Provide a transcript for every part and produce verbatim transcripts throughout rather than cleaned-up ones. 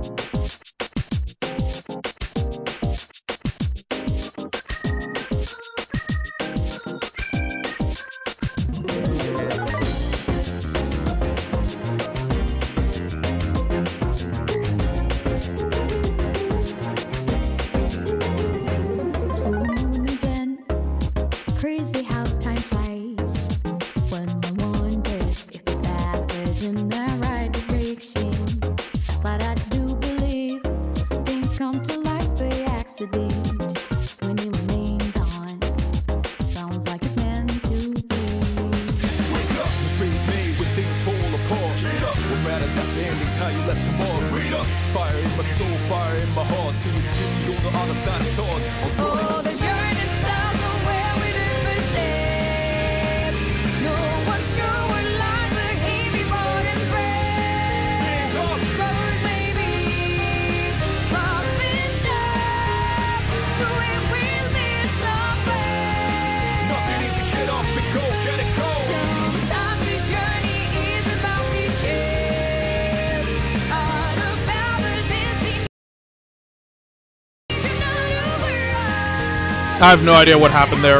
I have no idea what happened there.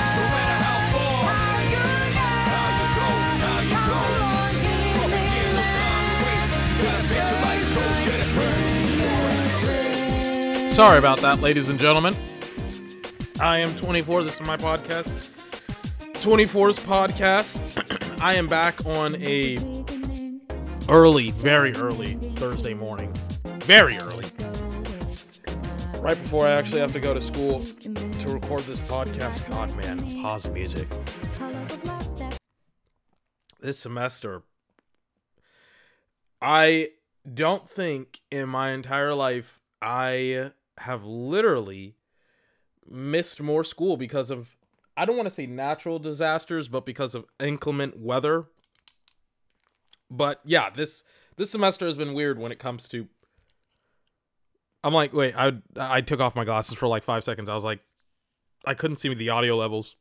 Sorry about that, ladies and gentlemen. I am twenty-four. This is my podcast. twenty-four's podcast. I am back on a early, very early Thursday morning. Very early. Right before I actually have to go to school to record this podcast. God, man, pause music. This semester, I don't think in my entire life I have literally missed more school because of, I don't want to say natural disasters, but because of inclement weather. But yeah, this this semester has been weird when it comes to, I'm like, wait, I I took off my glasses for like five seconds. I was like, I couldn't see the audio levels.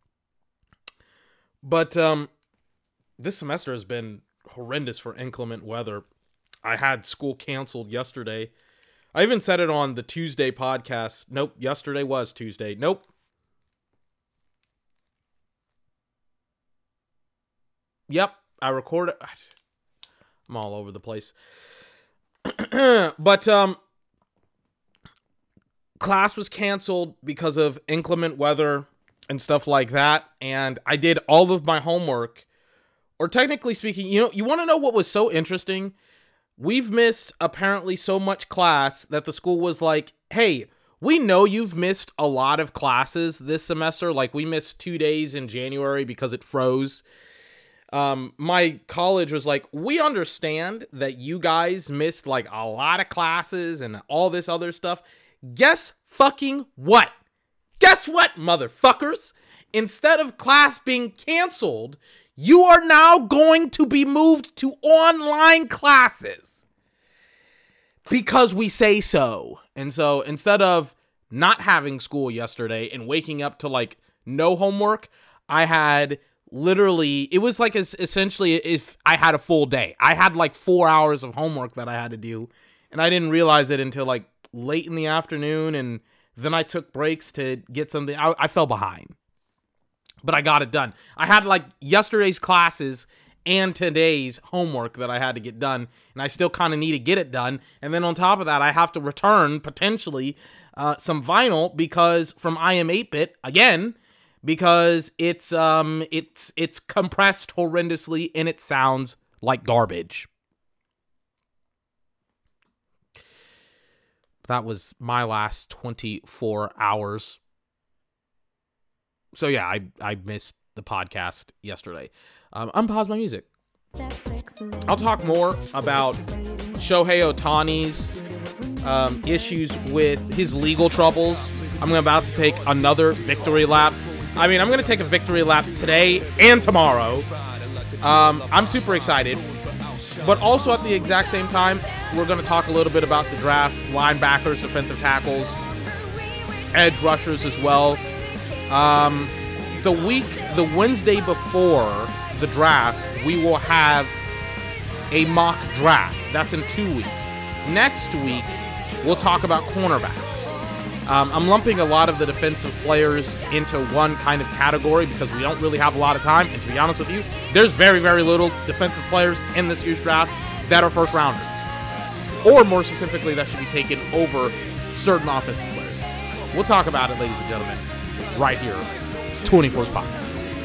But um, this semester has been horrendous for inclement weather. I had school canceled yesterday. I even said it on the Tuesday podcast. Nope, yesterday was Tuesday. Nope. Yep, I recorded. I'm all over the place. But um, class was canceled because of inclement weather and stuff like that. And I did all of my homework. Or technically speaking, you know, you want to know what was so interesting? We've missed apparently so much class that the school was like, hey, we know you've missed a lot of classes this semester. Like, we missed two days in January because it froze. Um, my college was like, we understand that you guys missed like a lot of classes and all this other stuff. Guess fucking what? Guess what, motherfuckers? Instead of class being canceled, you are now going to be moved to online classes because we say so. And so instead of not having school yesterday and waking up to like no homework, I had literally, it was like as essentially if I had a full day. I had like four hours of homework that I had to do, and I didn't realize it until like late in the afternoon, and then I took breaks to get something. I, I fell behind. But I got it done. I had like yesterday's classes and today's homework that I had to get done, and I still kind of need to get it done. And then on top of that, I have to return potentially uh, some vinyl because from I am eight bit again, because it's um it's it's compressed horrendously and it sounds like garbage. That was my last twenty-four hours. So yeah, I, I missed the podcast yesterday. Um, unpause my music. I'll talk more about Shohei Ohtani's um, issues with his legal troubles. I'm about to take another victory lap. I mean, I'm going to take a victory lap today and tomorrow. Um, I'm super excited. But also at the exact same time, we're going to talk a little bit about the draft, linebackers, defensive tackles, edge rushers as well. Um, the week, the Wednesday before the draft, we will have a mock draft. That's in two weeks. Next week, we'll talk about cornerbacks. Um, I'm lumping a lot of the defensive players into one kind of category because we don't really have a lot of time. And to be honest with you, there's very, very little defensive players in this year's draft that are first rounders. Or more specifically, that should be taken over certain offensive players. We'll talk about it, ladies and gentlemen, right here, twenty-four's Podcast.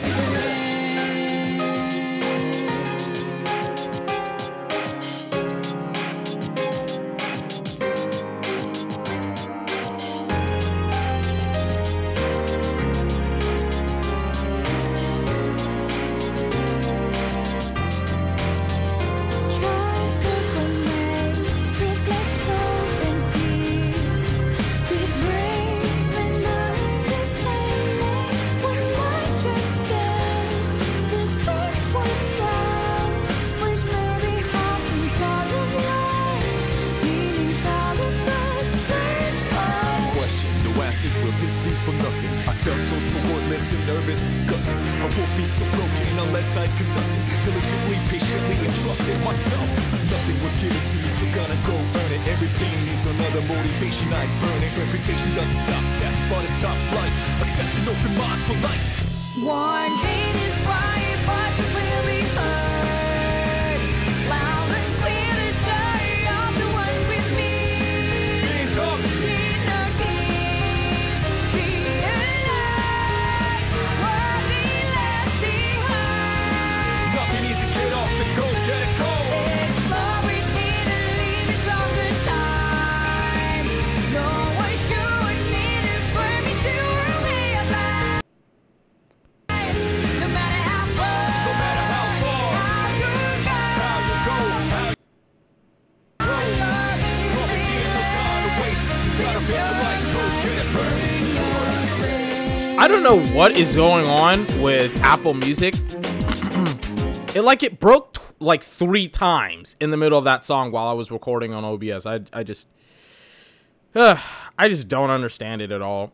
I don't know what is going on with Apple Music. It like it broke t- like three times in the middle of that song while I was recording on O B S. I I just uh, I just don't understand it at all.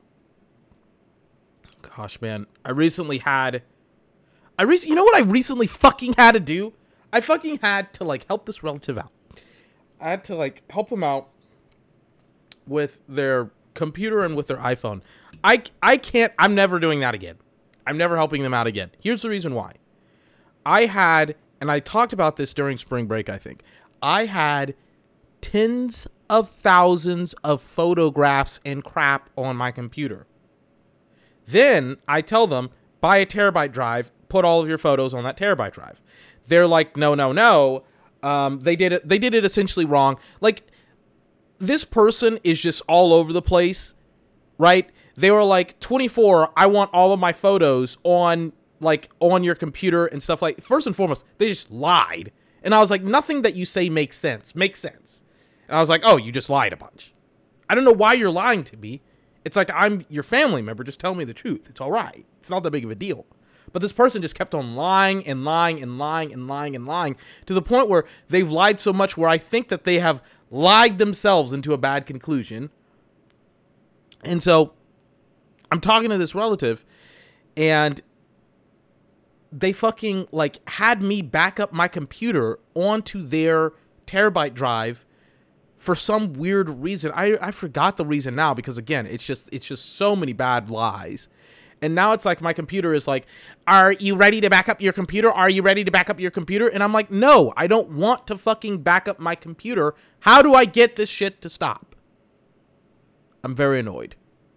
Gosh, man. I recently had I re- you know what I recently fucking had to do? I fucking had to like help this relative out. I had to like help them out with their computer and with their iPhone. I, I can't, I'm never doing that again. I'm never helping them out again. Here's the reason why. I had, and I talked about this during spring break, I think. I had tens of thousands of photographs and crap on my computer. Then I tell them, buy a terabyte drive, put all of your photos on that terabyte drive. They're like, no, no, no. Um, they did it, they did it essentially wrong. Like, this person is just all over the place, right? They were like, twenty-four, I want all of my photos on, like, on your computer and stuff like, first and foremost, they just lied. And I was like, nothing that you say makes sense, makes sense. And I was like, oh, you just lied a bunch. I don't know why you're lying to me. It's like, I'm your family member, just tell me the truth. It's all right. It's not that big of a deal. But this person just kept on lying and lying and lying and lying and lying to the point where they've lied so much where I think that they have lied themselves into a bad conclusion. And so I'm talking to this relative and they fucking like had me back up my computer onto their terabyte drive for some weird reason. I, I forgot the reason now because again, it's just, it's just so many bad lies. And now it's like my computer is like, are you ready to back up your computer? Are you ready to back up your computer? And I'm like, no, I don't want to fucking back up my computer. How do I get this shit to stop? I'm very annoyed.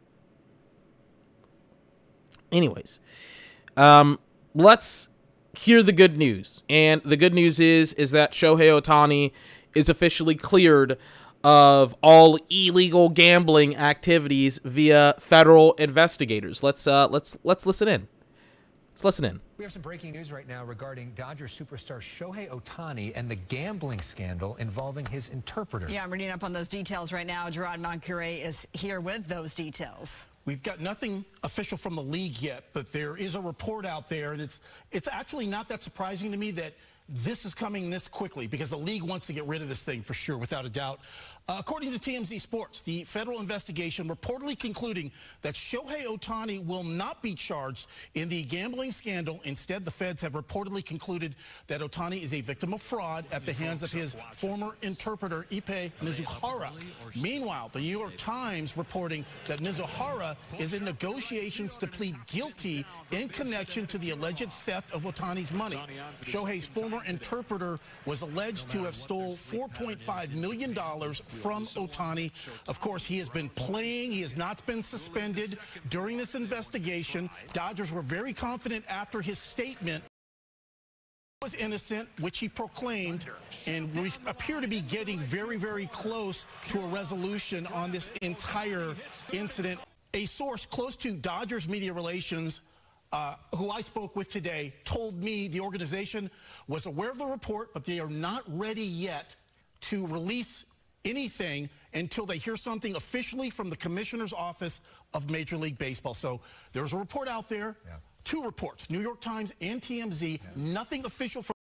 Anyways, um, let's hear the good news. And the good news is, is that Shohei Ohtani is officially cleared of all illegal gambling activities via federal investigators. Let's uh, let's let's listen in. Let's listen in. We have some breaking news right now regarding Dodgers superstar Shohei Ohtani and the gambling scandal involving his interpreter. Yeah, I'm reading up on those details right now. Gerard Moncure is here with those details. We've got nothing official from the league yet, but there is a report out there that's it's actually not that surprising to me that this is coming this quickly because the league wants to get rid of this thing for sure, without a doubt. Uh, according to T M Z Sports, the federal investigation reportedly concluding that Shohei Ohtani will not be charged in the gambling scandal. Instead, the feds have reportedly concluded that Ohtani is a victim of fraud at the hands of his former interpreter, Ippei Mizuhara. Meanwhile, the New York Times reporting that Mizuhara is in negotiations to plead guilty in connection to the alleged theft of Ohtani's money. Shohei's former interpreter was alleged to have stole four point five million dollars from Ohtani. Of course, he has been playing. He has not been suspended during this investigation. Dodgers were very confident after his statement was innocent, which he proclaimed, and we appear to be getting very, very close to a resolution on this entire incident. A source close to Dodgers media relations Uh, who I spoke with today, told me the organization was aware of the report, but they are not ready yet to release anything until they hear something officially from the commissioner's office of Major League Baseball. So there's a report out there, yeah. two reports, New York Times and T M Z, yeah. nothing official from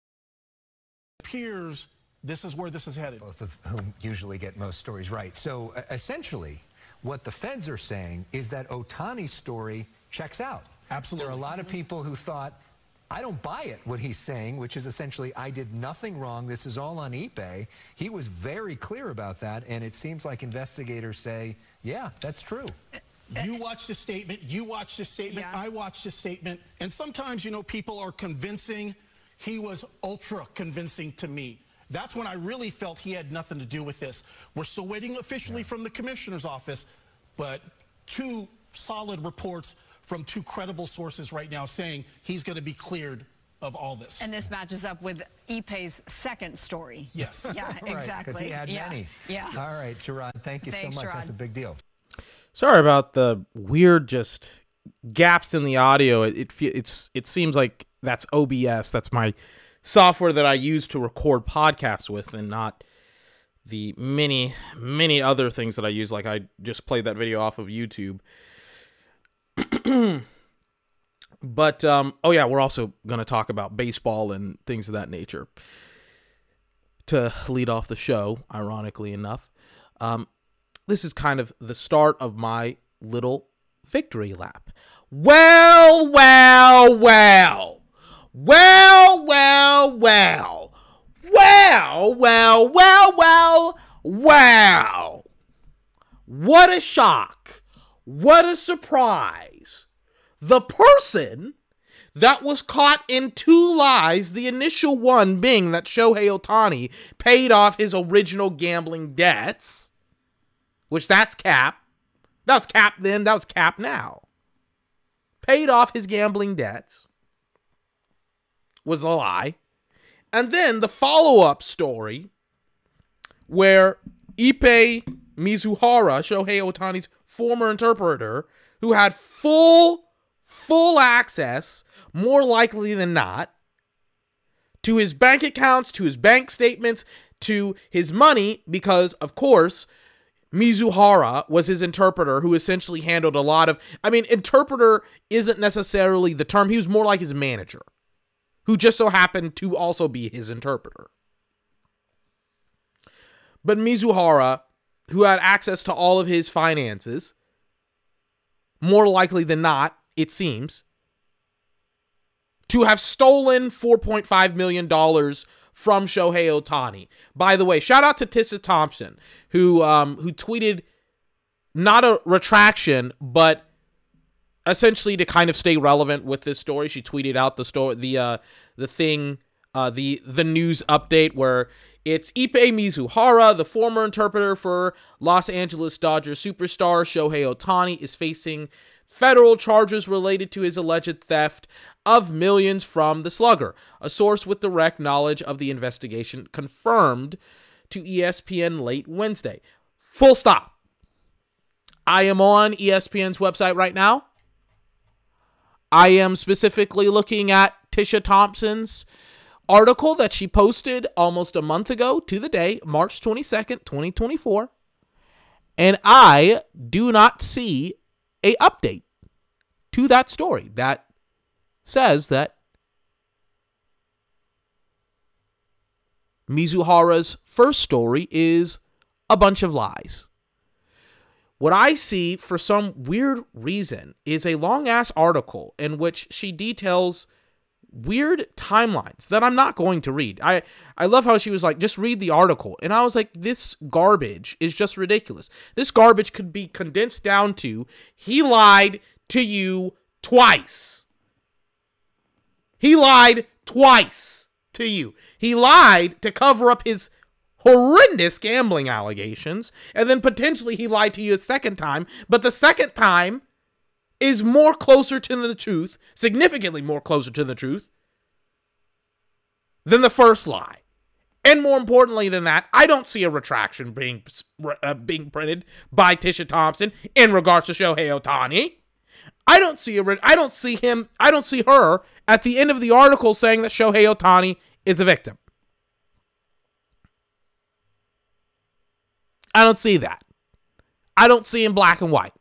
appears this is where this is headed. Both of whom usually get most stories right. So uh, essentially, what the feds are saying is that Ohtani's story checks out. Absolutely. There are a lot of people who thought, I don't buy it, what he's saying, which is essentially, I did nothing wrong. This is all on Ippei. He was very clear about that, and it seems like investigators say, yeah, that's true. You watched a statement, you watched a statement, yeah. I watched a statement, and sometimes, you know, people are convincing. He was ultra convincing to me. That's when I really felt he had nothing to do with this. We're still waiting officially yeah. from the commissioner's office, but two solid reports from two credible sources right now saying he's going to be cleared of all this. And this matches up with Ippei's second story. Yes. Yeah, right, exactly. Because he had yeah. many. Yeah. All right, Gerard, thank you Thanks, so much. Gerard. That's a big deal. Sorry about the weird just gaps in the audio. It, it it's it seems like that's O B S. That's my software that I use to record podcasts with, and not the many, many other things that I use. Like I just played that video off of YouTube. But, um, oh yeah, we're also going to talk about baseball and things of that nature to lead off the show, ironically enough. Um, this is kind of the start of my little victory lap. Well, well, well. Well, well, well. Well, well, well, well, well. What a shock. What a surprise. The person that was caught in two lies, the initial one being that Shohei Ohtani paid off his original gambling debts, which that's cap. That was cap then, that was cap now. Paid off his gambling debts was a lie. And then the follow-up story where Ippei Mizuhara, Shohei Ohtani's former interpreter, who had full, full access, more likely than not, to his bank accounts, to his bank statements, to his money, because, of course, Mizuhara was his interpreter, who essentially handled a lot of... I mean, interpreter isn't necessarily the term. He was more like his manager, who just so happened to also be his interpreter. But Mizuhara, who had access to all of his finances, more likely than not, it seems, to have stolen four point five million dollars from Shohei Ohtani. By the way, shout out to Tissa Thompson, who um, who tweeted not a retraction, but essentially to kind of stay relevant with this story. She tweeted out the story, the uh, the thing, uh, the the news update where it's Ippei Mizuhara, the former interpreter for Los Angeles Dodgers superstar Shohei Ohtani, is facing federal charges related to his alleged theft of millions from the slugger. A source with direct knowledge of the investigation confirmed to E S P N late Wednesday. Full stop. I am on E S P N's website right now. I am specifically looking at Tisha Thompson's article that she posted almost a month ago to the day, March twenty-second, twenty twenty-four. And I do not see a update to that story that says that Mizuhara's first story is a bunch of lies. What I see for some weird reason is a long-ass article in which she details weird timelines that I'm not going to read. I, I love how she was like, just read the article. And I was like, this garbage is just ridiculous. This garbage could be condensed down to, he lied to you twice. He lied twice to you. He lied to cover up his horrendous gambling allegations, and then potentially he lied to you a second time, but the second time is more closer to the truth, significantly more closer to the truth, than the first lie. And more importantly than that, I don't see a retraction being, uh, being printed by Tisha Thompson in regards to Shohei Ohtani. I don't see a re- I don't see him, I don't see her at the end of the article saying that Shohei Ohtani is a victim. I don't see that. I don't see in black and white.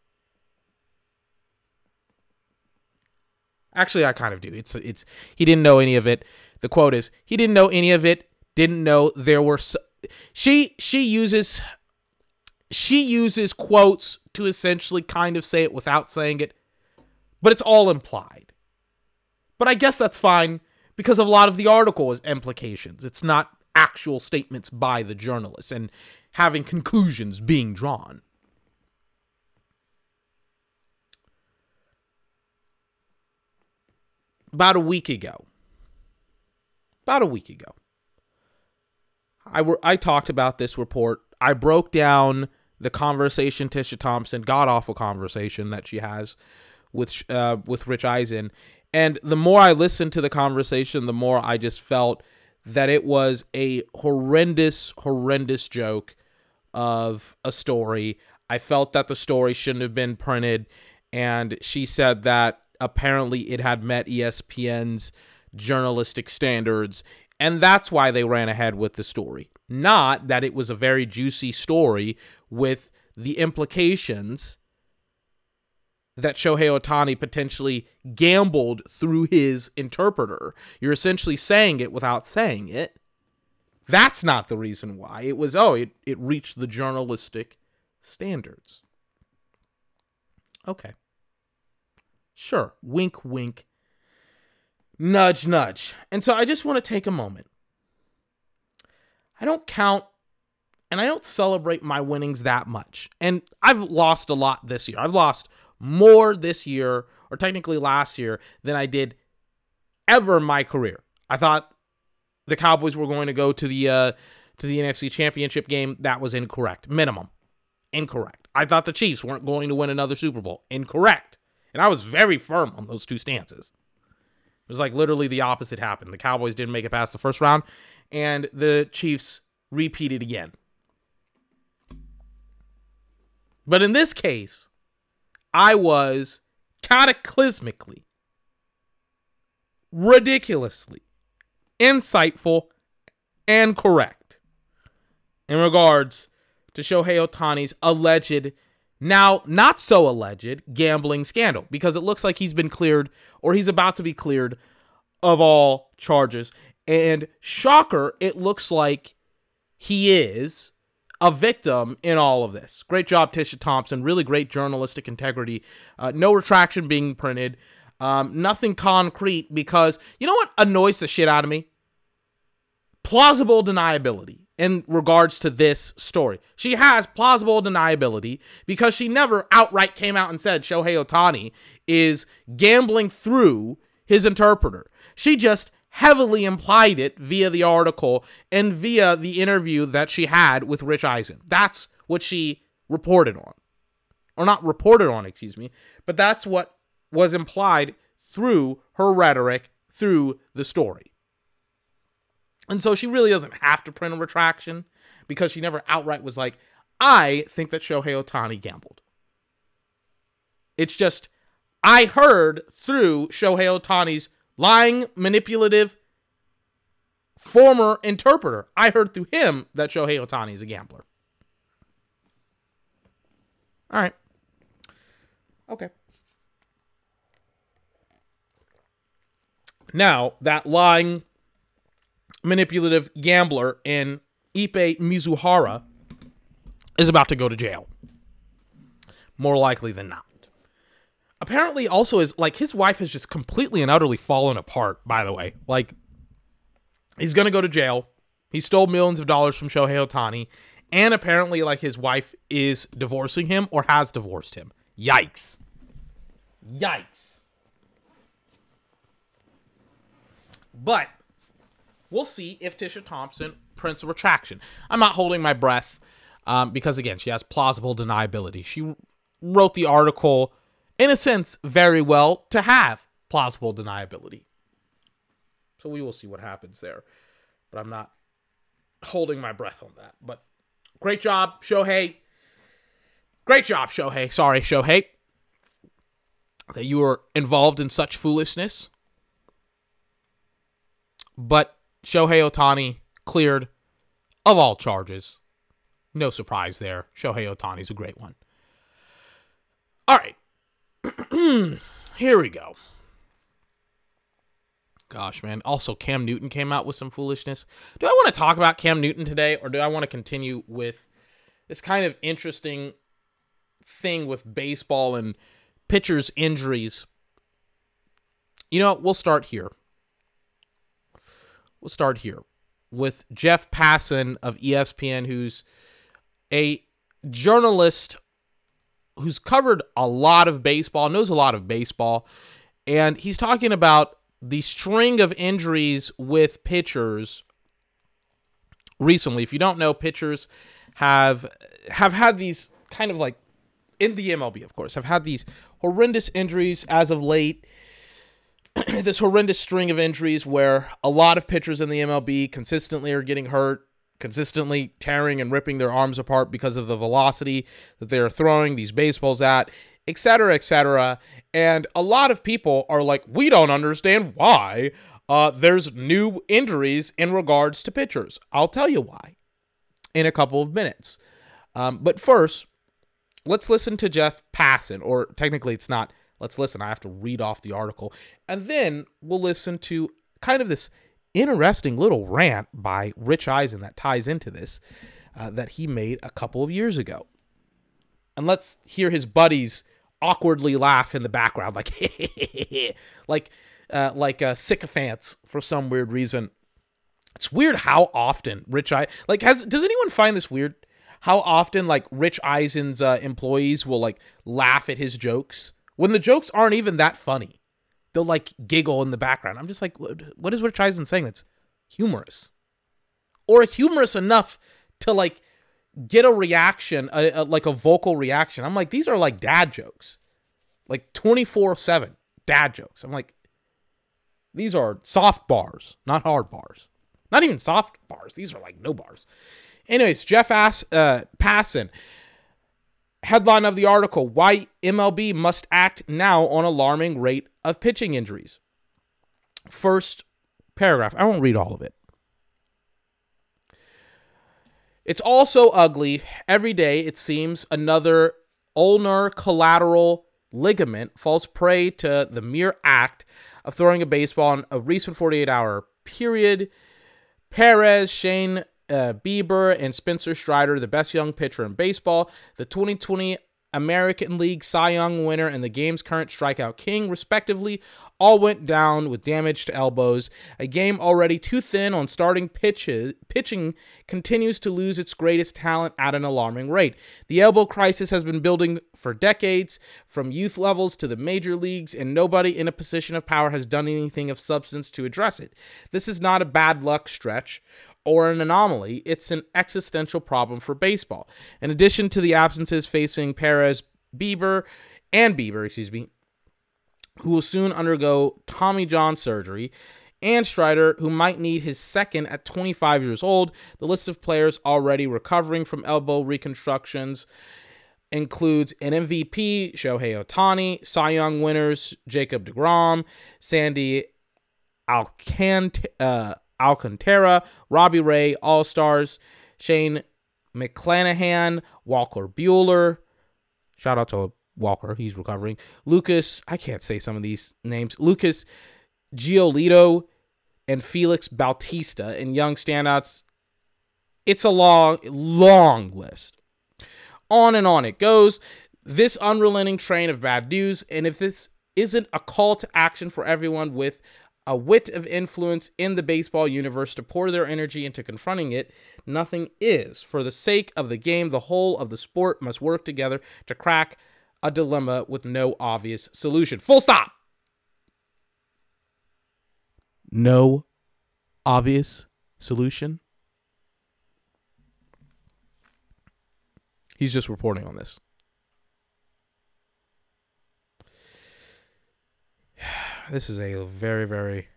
Actually, I kind of do. It's it's he didn't know any of it. The quote is, he didn't know any of it, didn't know there were so, she she uses she uses quotes to essentially kind of say it without saying it, but it's all implied. But I guess that's fine because a lot of the article is implications. It's not actual statements by the journalists and having conclusions being drawn. About a week ago, about a week ago, I were I talked about this report. I broke down the conversation Tisha Thompson, god-awful conversation that she has with uh, with Rich Eisen, and the more I listened to the conversation, the more I just felt that it was a horrendous, horrendous joke of a story. I felt that the story shouldn't have been printed, and she said that apparently it had met E S P N's journalistic standards, and that's why they ran ahead with the story. Not that it was a very juicy story with the implications that Shohei Ohtani potentially gambled through his interpreter. You're essentially saying it without saying it. That's not the reason why. It was, oh, it, it reached the journalistic standards. Okay. Sure. Wink, wink. Nudge, nudge. And so I just want to take a moment. I don't count and I don't celebrate my winnings that much. And I've lost a lot this year. I've lost more this year, or technically last year, than I did ever in my career. I thought the Cowboys were going to go to the uh, to the N F C Championship game. That was incorrect. Minimum. Incorrect. I thought the Chiefs weren't going to win another Super Bowl. Incorrect. And I was very firm on those two stances. It was like literally the opposite happened. The Cowboys didn't make it past the first round, and the Chiefs repeated again. But in this case, I was cataclysmically, ridiculously insightful and correct in regards to Shohei Ohtani's alleged, now not so alleged, gambling scandal, because it looks like he's been cleared, or he's about to be cleared, of all charges. And shocker, it looks like he is a victim in all of this. Great job, Tisha Thompson. Really great journalistic integrity. Uh, no retraction being printed. Um, nothing concrete, because you know what annoys the shit out of me? Plausible deniability in regards to this story. She has plausible deniability because she never outright came out and said Shohei Ohtani is gambling through his interpreter. She just heavily implied it via the article and via the interview that she had with Rich Eisen. That's what she reported on. Or not reported on, excuse me, but that's what was implied through her rhetoric, through the story. And so she really doesn't have to print a retraction because she never outright was like, I think that Shohei Ohtani gambled. It's just, I heard through Shohei Ohtani's lying, manipulative, former interpreter, I heard through him that Shohei Ohtani is a gambler. All right. Okay. Now, that lying, manipulative gambler in Ippei Mizuhara is about to go to jail. More likely than not. Apparently also is like his wife has just completely and utterly fallen apart, by the way. Like, he's going to go to jail. He stole millions of dollars from Shohei Ohtani. And apparently, like, his wife is divorcing him or has divorced him. Yikes. Yikes. But we'll see if Tisha Thompson prints a retraction. I'm not holding my breath um, because, again, she has plausible deniability. She wrote the article, in a sense, very well to have plausible deniability. So we will see what happens there. But I'm not holding my breath on that. But great job, Shohei. Great job, Shohei. Sorry, Shohei, that you were involved in such foolishness. But Shohei Ohtani cleared of all charges. No surprise there. Shohei Ohtani's a great one. All right. Here we go. Gosh, man. Also, Cam Newton came out with some foolishness. Do I want to talk about Cam Newton today, or do I want to continue with this kind of interesting thing with baseball and pitchers' injuries? You know, we'll start here. We'll start here with Jeff Passan of E S P N, who's a journalist who's covered a lot of baseball, knows a lot of baseball, and he's talking about the string of injuries with pitchers recently. If you don't know, pitchers have have had these kind of like, in the M L B, of course, have had these horrendous injuries as of late. This horrendous string of injuries where a lot of pitchers in the M L B consistently are getting hurt, consistently tearing and ripping their arms apart because of the velocity that they are throwing these baseballs at, et cetera, et cetera. And a lot of people are like, we don't understand why uh, there's new injuries in regards to pitchers. I'll tell you why in a couple of minutes. Um, but first, let's listen to Jeff Passan, or technically it's not. Let's listen. I have to read off the article. And then we'll listen to kind of this interesting little rant by Rich Eisen that ties into this, uh, that he made a couple of years ago. And let's hear his buddies awkwardly laugh in the background, like, like, uh, like uh, sycophants for some weird reason. It's weird how often Rich Eisen, like, has, does anyone find this weird? How often, like, Rich Eisen's uh, employees will, like, laugh at his jokes when the jokes aren't even that funny. They'll, like, giggle in the background. I'm just like, what, what is Rich Eisen saying that's humorous? Or humorous enough to, like, get a reaction, a, a, like a vocal reaction. I'm like, these are, like, dad jokes. Like, twenty-four seven dad jokes. I'm like, these are soft bars, not hard bars. Not even soft bars. These are, like, no bars. Anyways, Jeff Ass, uh, Passan, headline of the article, why M L B must act now on alarming rate of pitching injuries. First paragraph. I won't read all of it. It's all so ugly. Every day, it seems, another ulnar collateral ligament falls prey to the mere act of throwing a baseball in a recent forty-eight hour period. Perez, Shane Uh, Bieber, and Spencer Strider, the best young pitcher in baseball, the twenty twenty American League Cy Young winner and the game's current strikeout king, respectively, all went down with damage to elbows. A game already too thin on starting pitches, pitching continues to lose its greatest talent at an alarming rate. The elbow crisis has been building for decades, from youth levels to the major leagues, and nobody in a position of power has done anything of substance to address it. This is not a bad luck stretch or an anomaly. It's an existential problem for baseball. In addition to the absences facing Perez, Bieber, and Bieber, excuse me, who will soon undergo Tommy John surgery, and Strider, who might need his second at twenty-five years old, the list of players already recovering from elbow reconstructions includes an M V P, Shohei Ohtani, Cy Young winners, Jacob deGrom, Sandy Alcant- uh, Alcantara, Robbie Ray, All-Stars, Shane McClanahan, Walker Buehler. Shout out to Walker, he's recovering. Lucas, I can't say some of these names. Lucas Giolito and Felix Bautista, and young standouts. It's a long, long list. On and on it goes. This unrelenting train of bad news. And if this isn't a call to action for everyone with a wit of influence in the baseball universe to pour their energy into confronting it, nothing is. For the sake of the game, the whole of the sport must work together to crack a dilemma with no obvious solution. Full stop. No obvious solution. He's just reporting on this. This is a very, very...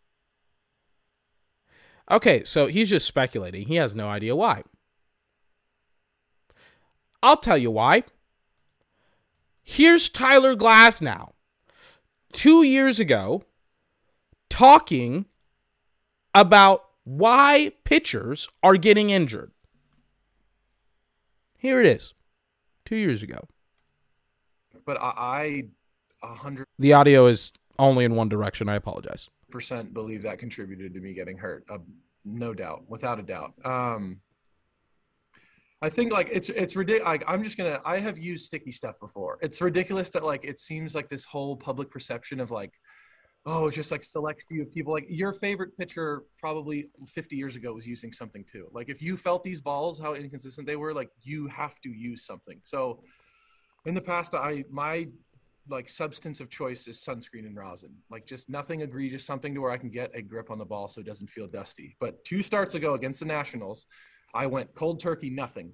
Okay, so he's just speculating. He has no idea why. I'll tell you why. Here's Tyler Glasnow, two years ago, talking about why pitchers are getting injured. Here it is, two years ago. But I, a hundred. The audio is only in one direction. I apologize. Percent believe that contributed to me getting hurt. Uh, no doubt, without a doubt. Um, I think like it's it's ridiculous. Like, I'm just gonna. I have used sticky stuff before. It's ridiculous that like it seems like this whole public perception of like, oh, it's just like select few of people. Like your favorite pitcher probably fifty years ago was using something too. Like if you felt these balls, how inconsistent they were, like you have to use something. So in the past, I my like substance of choice is sunscreen and rosin. Like just nothing egregious, something to where I can get a grip on the ball so it doesn't feel dusty. But two starts ago against the Nationals, I went cold turkey, nothing.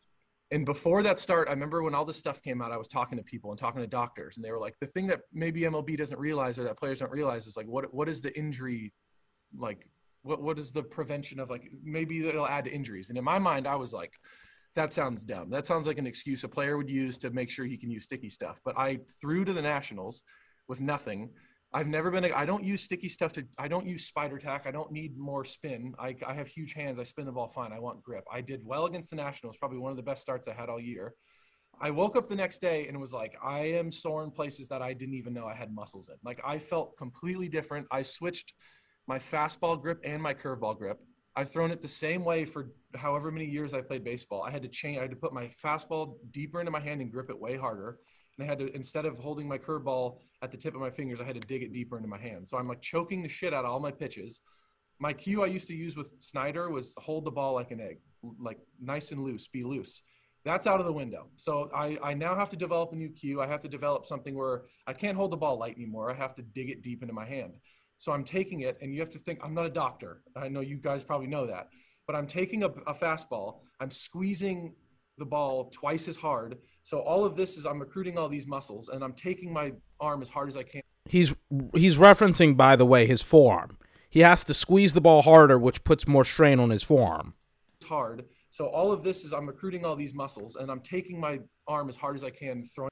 And before that start, I remember when all this stuff came out, I was talking to people and talking to doctors, and they were like, the thing that maybe M L B doesn't realize or that players don't realize is like, what what is the injury, like, what what is the prevention of, like, maybe it'll add to injuries. And in my mind, I was like, that sounds dumb. That sounds like an excuse a player would use to make sure he can use sticky stuff. But I threw to the Nationals with nothing. I've never been, a, I don't use sticky stuff to, I don't use spider tack. I don't need more spin. I, I have huge hands. I spin the ball fine. I want grip. I did well against the Nationals, probably one of the best starts I had all year. I woke up the next day and was like, I am sore in places that I didn't even know I had muscles in. Like I felt completely different. I switched my fastball grip and my curveball grip. I've thrown it the same way for however many years I played baseball. I had to change, I had to put my fastball deeper into my hand and grip it way harder. And I had to, instead of holding my curveball at the tip of my fingers, I had to dig it deeper into my hand. So I'm like choking the shit out of all my pitches. My cue I used to use with Snyder was hold the ball like an egg, like nice and loose, be loose. That's out of the window. So I, I now have to develop a new cue. I have to develop something where I can't hold the ball light anymore. I have to dig it deep into my hand. So I'm taking it, and you have to think, I'm not a doctor. I know you guys probably know that. But I'm taking a, a fastball. I'm squeezing the ball twice as hard. So all of this is I'm recruiting all these muscles, and I'm taking my arm as hard as I can. He's he's referencing, by the way, his forearm. He has to squeeze the ball harder, which puts more strain on his forearm. It's hard. So all of this is I'm recruiting all these muscles, and I'm taking my arm as hard as I can, throwing.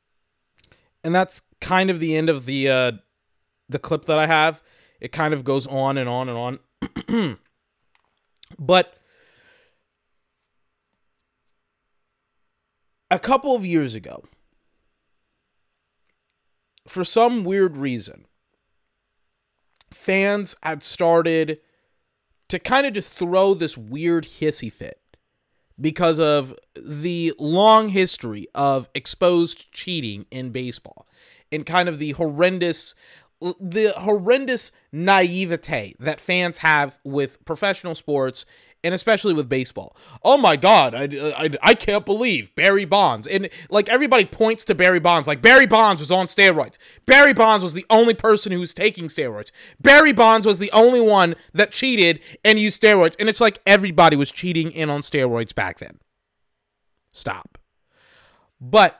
And that's kind of the end of the uh, the clip that I have. It kind of goes on and on and on. But a couple of years ago, for some weird reason, fans had started to kind of just throw this weird hissy fit because of the long history of exposed cheating in baseball and kind of the horrendous the horrendous naivete that fans have with professional sports and especially with baseball. Oh my God, I, I, I can't believe Barry Bonds. And like everybody points to Barry Bonds, like Barry Bonds was on steroids. Barry Bonds was the only person who was taking steroids. Barry Bonds was the only one that cheated and used steroids. And it's like everybody was cheating and on steroids back then. Stop. But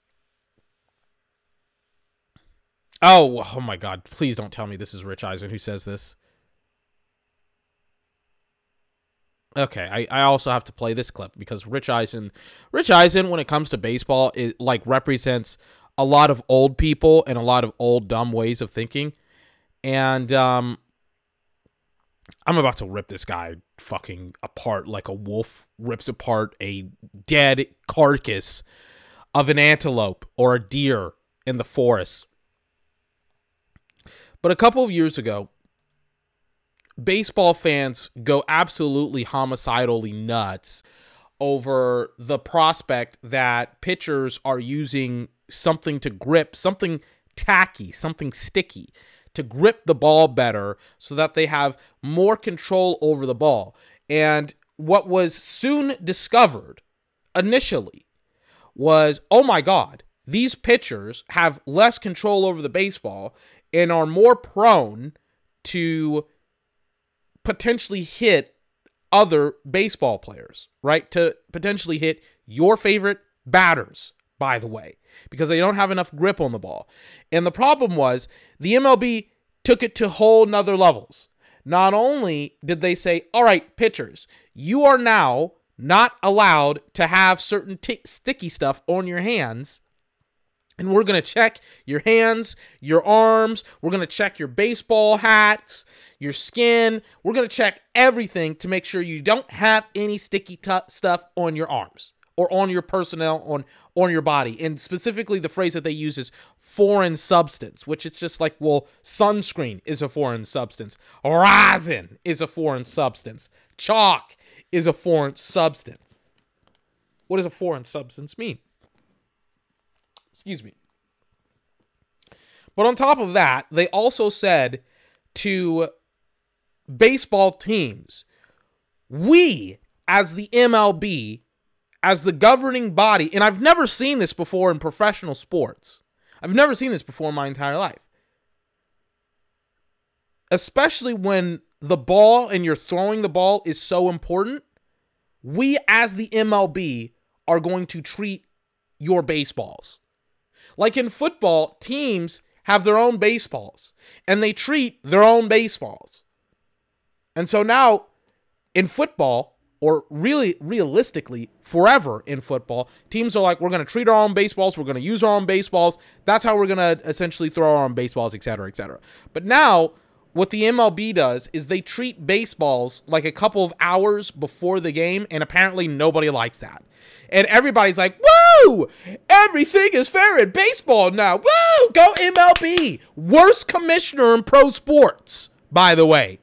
Oh, oh my God. Please don't tell me this is Rich Eisen who says this. Okay, I, I also have to play this clip because Rich Eisen, Rich Eisen, when it comes to baseball, it like represents a lot of old people and a lot of old dumb ways of thinking. And um, I'm about to rip this guy fucking apart like a wolf rips apart a dead carcass of an antelope or a deer in the forest. But a couple of years ago, baseball fans go absolutely homicidally nuts over the prospect that pitchers are using something to grip, something tacky, something sticky, to grip the ball better so that they have more control over the ball. And what was soon discovered initially was, oh my God, these pitchers have less control over the baseball and are more prone to potentially hit other baseball players, right? To potentially hit your favorite batters, by the way, because they don't have enough grip on the ball. And the problem was the M L B took it to whole nother levels. Not only did they say, all right, pitchers, you are now not allowed to have certain t- sticky stuff on your hands, and we're going to check your hands, your arms. We're going to check your baseball hats, your skin. We're going to check everything to make sure you don't have any sticky t- stuff on your arms or on your personnel, on, on your body. And specifically, the phrase that they use is foreign substance, which is just like, well, sunscreen is a foreign substance. Rosin is a foreign substance. Chalk is a foreign substance. What does a foreign substance mean? Excuse me. But on top of that, they also said to baseball teams, we, as the M L B, as the governing body, and I've never seen this before in professional sports. I've never seen this before in my entire life. Especially when the ball and you're throwing the ball is so important, we, as the M L B, are going to treat your baseballs. Like in football, teams have their own baseballs, and they treat their own baseballs. And so now, in football, or really realistically, forever in football, teams are like, we're going to treat our own baseballs, we're going to use our own baseballs, that's how we're going to essentially throw our own baseballs, et cetera, et cetera. But now, what the M L B does is they treat baseballs like a couple of hours before the game, and apparently nobody likes that. And everybody's like, woo! Everything is fair in baseball now. Woo! Go M L B! Worst commissioner in pro sports, by the way.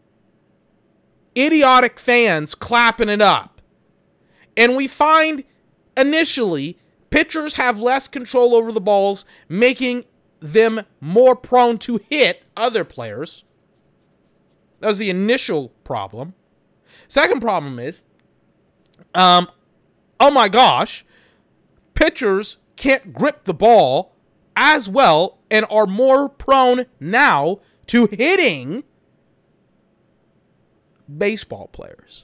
Idiotic fans clapping it up. And we find, initially, pitchers have less control over the balls, making them more prone to hit other players. That was the initial problem. Second problem is, um, oh my gosh, pitchers can't grip the ball as well and are more prone now to hitting baseball players.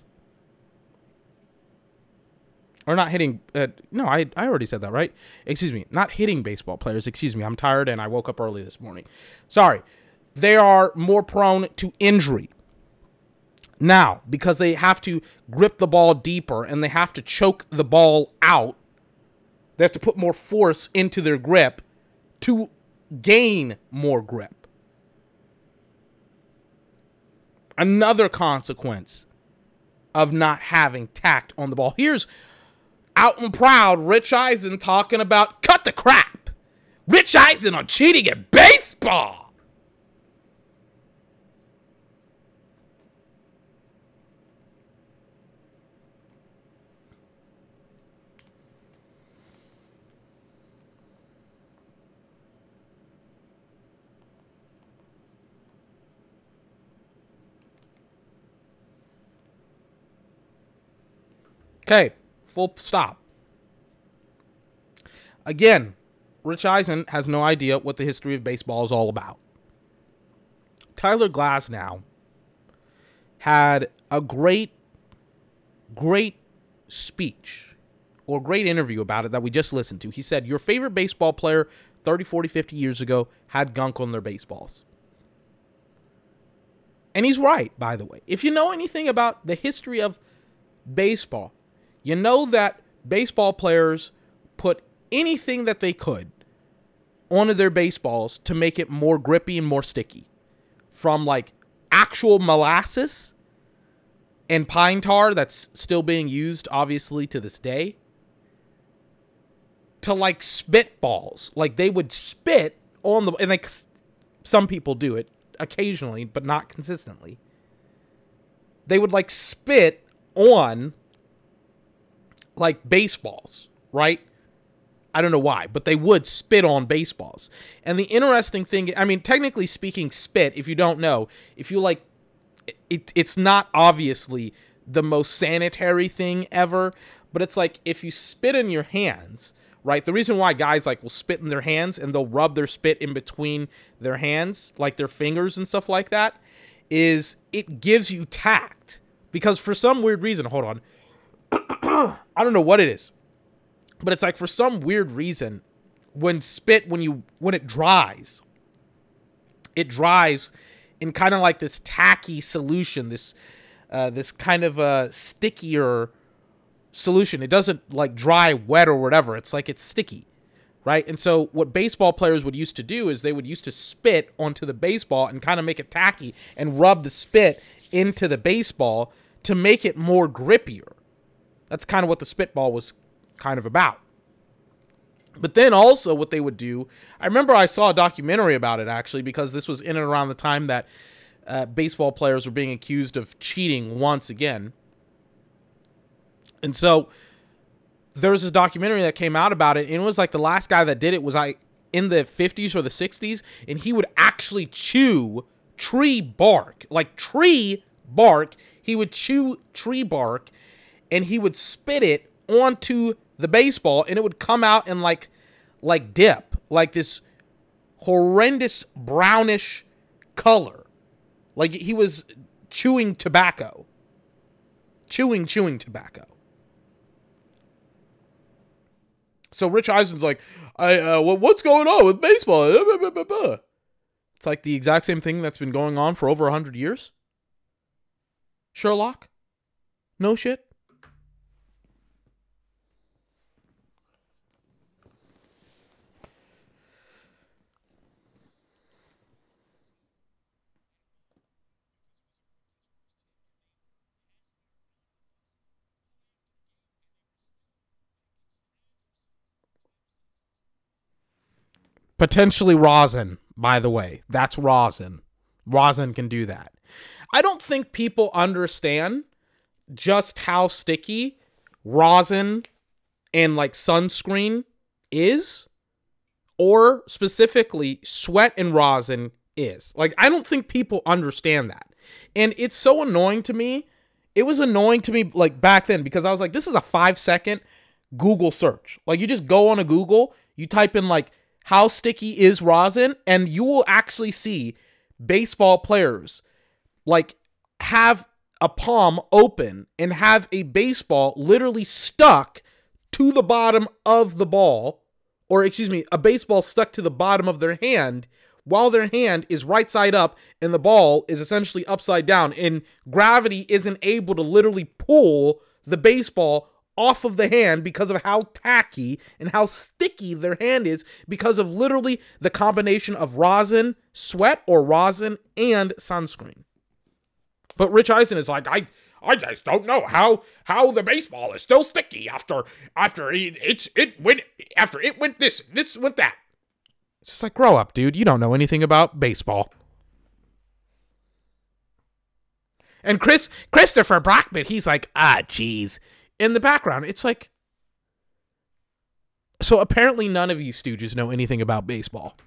Or not hitting, uh, no, I, I already said that, right? Excuse me, not hitting baseball players, excuse me, I'm tired and I woke up early this morning. Sorry. They are more prone to injury now because they have to grip the ball deeper and they have to choke the ball out. They have to put more force into their grip to gain more grip. Another consequence of not having tact on the ball. Here's out and proud Rich Eisen talking about cut the crap. Rich Eisen on cheating at baseball. Okay, full stop. Again, Rich Eisen has no idea what the history of baseball is all about. Tyler Glasnow had a great, great speech or great interview about it that we just listened to. He said, your favorite baseball player thirty, forty, fifty years ago had gunk on their baseballs. And he's right, by the way. If you know anything about the history of baseball, you know that baseball players put anything that they could onto their baseballs to make it more grippy and more sticky. From like actual molasses and pine tar that's still being used, obviously, to this day, to like spitballs. Like they would spit on the, and like some people do it occasionally, but not consistently. They would like spit on like baseballs, right? I don't know why, but they would spit on baseballs. And the interesting thing, I mean, technically speaking, spit, if you don't know, if you like, it, it's not obviously the most sanitary thing ever, but it's like if you spit in your hands, right? The reason why guys like will spit in their hands and they'll rub their spit in between their hands, like their fingers and stuff like that, is it gives you tact. Because for some weird reason, hold on, I don't know what it is. But it's like for some weird reason, when spit, when you when it dries, it dries in kind of like this tacky solution, this uh, this kind of a stickier solution. It doesn't like dry wet or whatever. It's like it's sticky, right? And so what baseball players would used to do is they would used to spit onto the baseball and kind of make it tacky and rub the spit into the baseball to make it more grippier. That's kind of what the spitball was kind of about. But then also what they would do, I remember I saw a documentary about it actually, because this was in and around the time that uh, baseball players were being accused of cheating once again. And so there was this documentary that came out about it, and it was like the last guy that did it was like in the fifties or the sixties, and he would actually chew tree bark, like tree bark. He would chew tree bark and he would spit it onto the baseball, and it would come out in like like dip, like this horrendous brownish color, like he was chewing tobacco, chewing chewing tobacco. So Rich Eisen's like, I uh, well, what's going on with baseball? It's like the exact same thing that's been going on for over a hundred years. Sherlock, no shit. Potentially rosin, by the way. That's rosin. Rosin can do that. I don't think people understand just how sticky rosin and like sunscreen is, or specifically sweat and rosin is. Like, I don't think people understand that. And it's so annoying to me. It was annoying to me like back then, because I was like, this is a five second Google search. Like, you just go on a Google, you type in like, how sticky is rosin, and you will actually see baseball players like have a palm open and have a baseball literally stuck to the bottom of the ball, or excuse me, a baseball stuck to the bottom of their hand while their hand is right side up and the ball is essentially upside down, and gravity isn't able to literally pull the baseball off of the hand because of how tacky and how sticky their hand is, because of literally the combination of rosin, sweat, or rosin and sunscreen. But Rich Eisen is like, I I just don't know how how the baseball is still sticky after after it, it's it went after it went this this went that. It's just like, grow up, dude. You don't know anything about baseball. And Chris Christopher Brockman, he's like, ah, geez. In the background, it's like, so apparently none of you stooges know anything about baseball.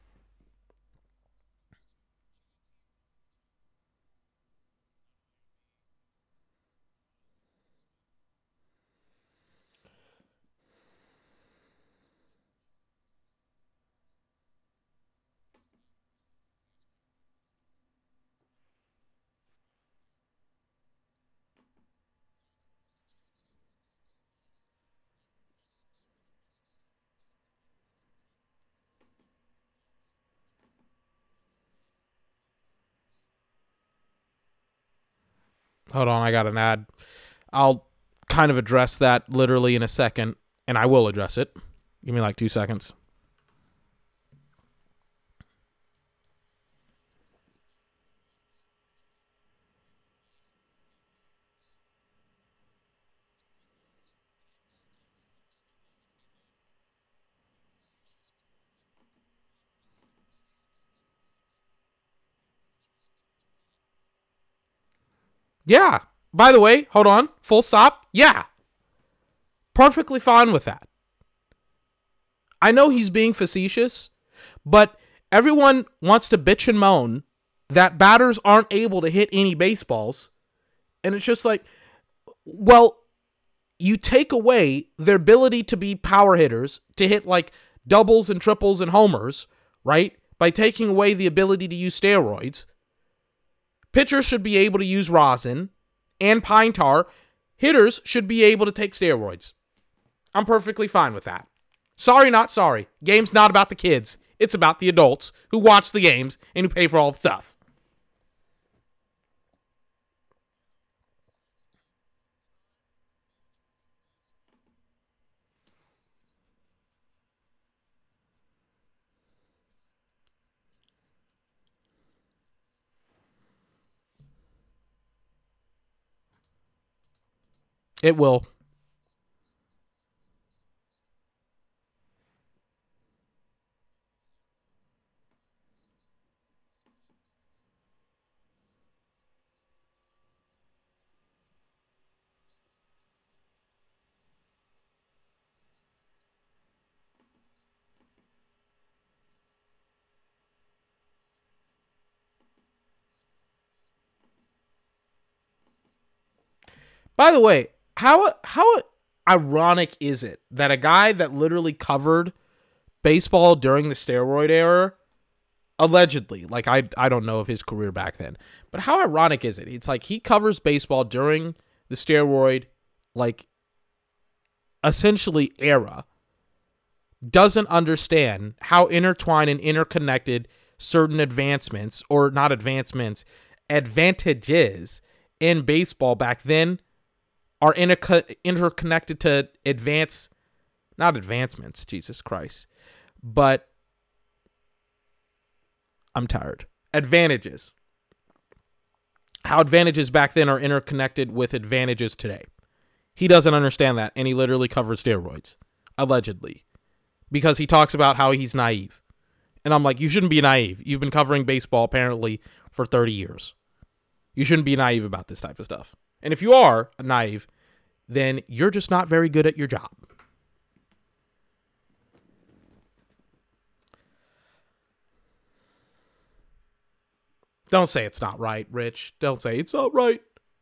Hold on, I got an ad. I'll kind of address that literally in a second, and I will address it. Give me like two seconds. Yeah. By the way, hold on. Full stop. Yeah. Perfectly fine with that. I know he's being facetious, but everyone wants to bitch and moan that batters aren't able to hit any baseballs. And it's just like, well, you take away their ability to be power hitters, to hit like doubles and triples and homers, right? By taking away the ability to use steroids. Pitchers should be able to use rosin and pine tar. Hitters should be able to take steroids. I'm perfectly fine with that. Sorry, not sorry. Game's not about the kids. It's about the adults who watch the games and who pay for all the stuff. It will. By the way, how how ironic is it that a guy that literally covered baseball during the steroid era, allegedly, like I I don't know of his career back then, but how ironic is it? It's like he covers baseball during the steroid, like, essentially era, doesn't understand how intertwined and interconnected certain advancements, or not advancements, advantages in baseball back then are inter- interconnected to advance, not advancements, Jesus Christ, but I'm tired. Advantages. How advantages back then are interconnected with advantages today. He doesn't understand that, and he literally covers steroids, allegedly, because he talks about how he's naive. And I'm like, you shouldn't be naive. You've been covering baseball, apparently, for thirty years. You shouldn't be naive about this type of stuff. And if you are naive, then you're just not very good at your job. Don't say it's not right, Rich. Don't say it's not right.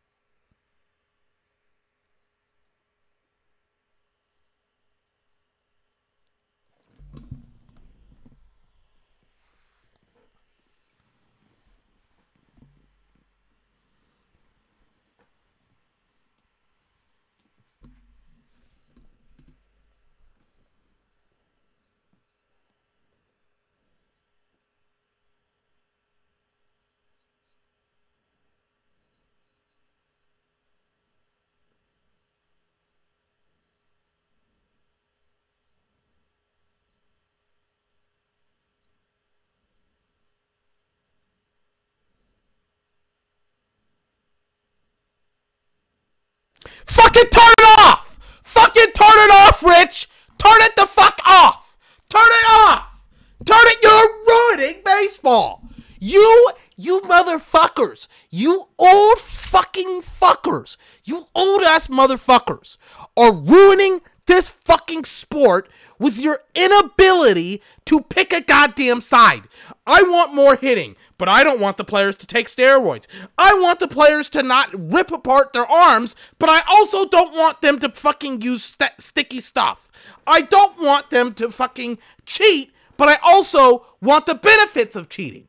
Fucking turn it off! Fucking turn it off, Rich! Turn it the fuck off! Turn it off! Turn it, you're ruining baseball! You, you motherfuckers! You old fucking fuckers! You old ass motherfuckers are ruining this fucking sport with your inability to pick a goddamn side. I want more hitting, but I don't want the players to take steroids. I want the players to not rip apart their arms, but I also don't want them to fucking use st- sticky stuff. I don't want them to fucking cheat, but I also want the benefits of cheating.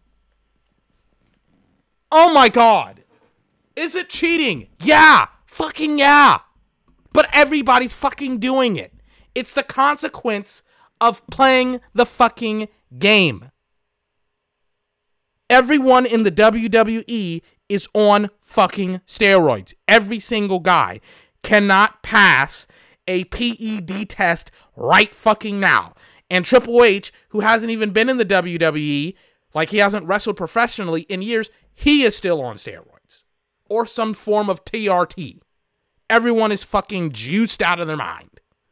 Oh my God. Is it cheating? Yeah. Fucking yeah. But everybody's fucking doing it. It's the consequence of playing the fucking game. Everyone in the W W E is on fucking steroids. Every single guy cannot pass a P E D test right fucking now. And Triple H, who hasn't even been in the W W E, like he hasn't wrestled professionally in years, he is still on steroids. Or some form of T R T. Everyone is fucking juiced out of their mind.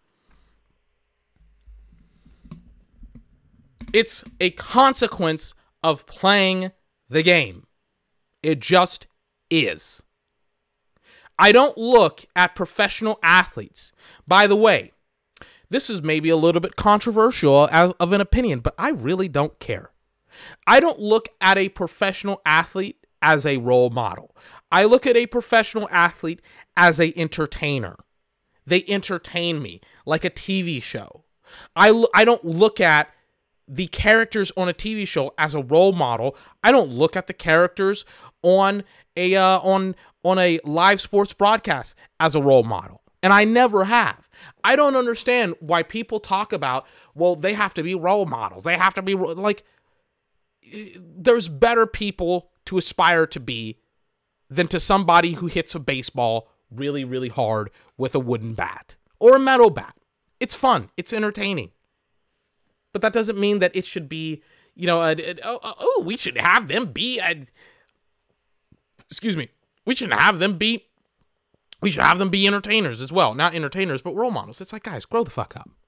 It's a consequence of playing the game. It just is. I don't look at professional athletes. By the way, this is maybe a little bit controversial of an opinion, but I really don't care. I don't look at a professional athlete as a role model. I look at a professional athlete as an entertainer. They entertain me like a T V show. I, lo- I don't look at the characters on a T V show as a role model. I don't look at the characters on a uh, on on a live sports broadcast as a role model. And I never have. I don't understand why people talk about, well, they have to be role models. They have to be like, there's better people to aspire to be than to somebody who hits a baseball really, really hard with a wooden bat or a metal bat. It's fun. It's entertaining. But that doesn't mean that it should be, you know, a, a, oh, oh, we should have them be, a, excuse me, we shouldn't have them be, we should have them be entertainers as well. Not entertainers, but role models. It's like, guys, grow the fuck up.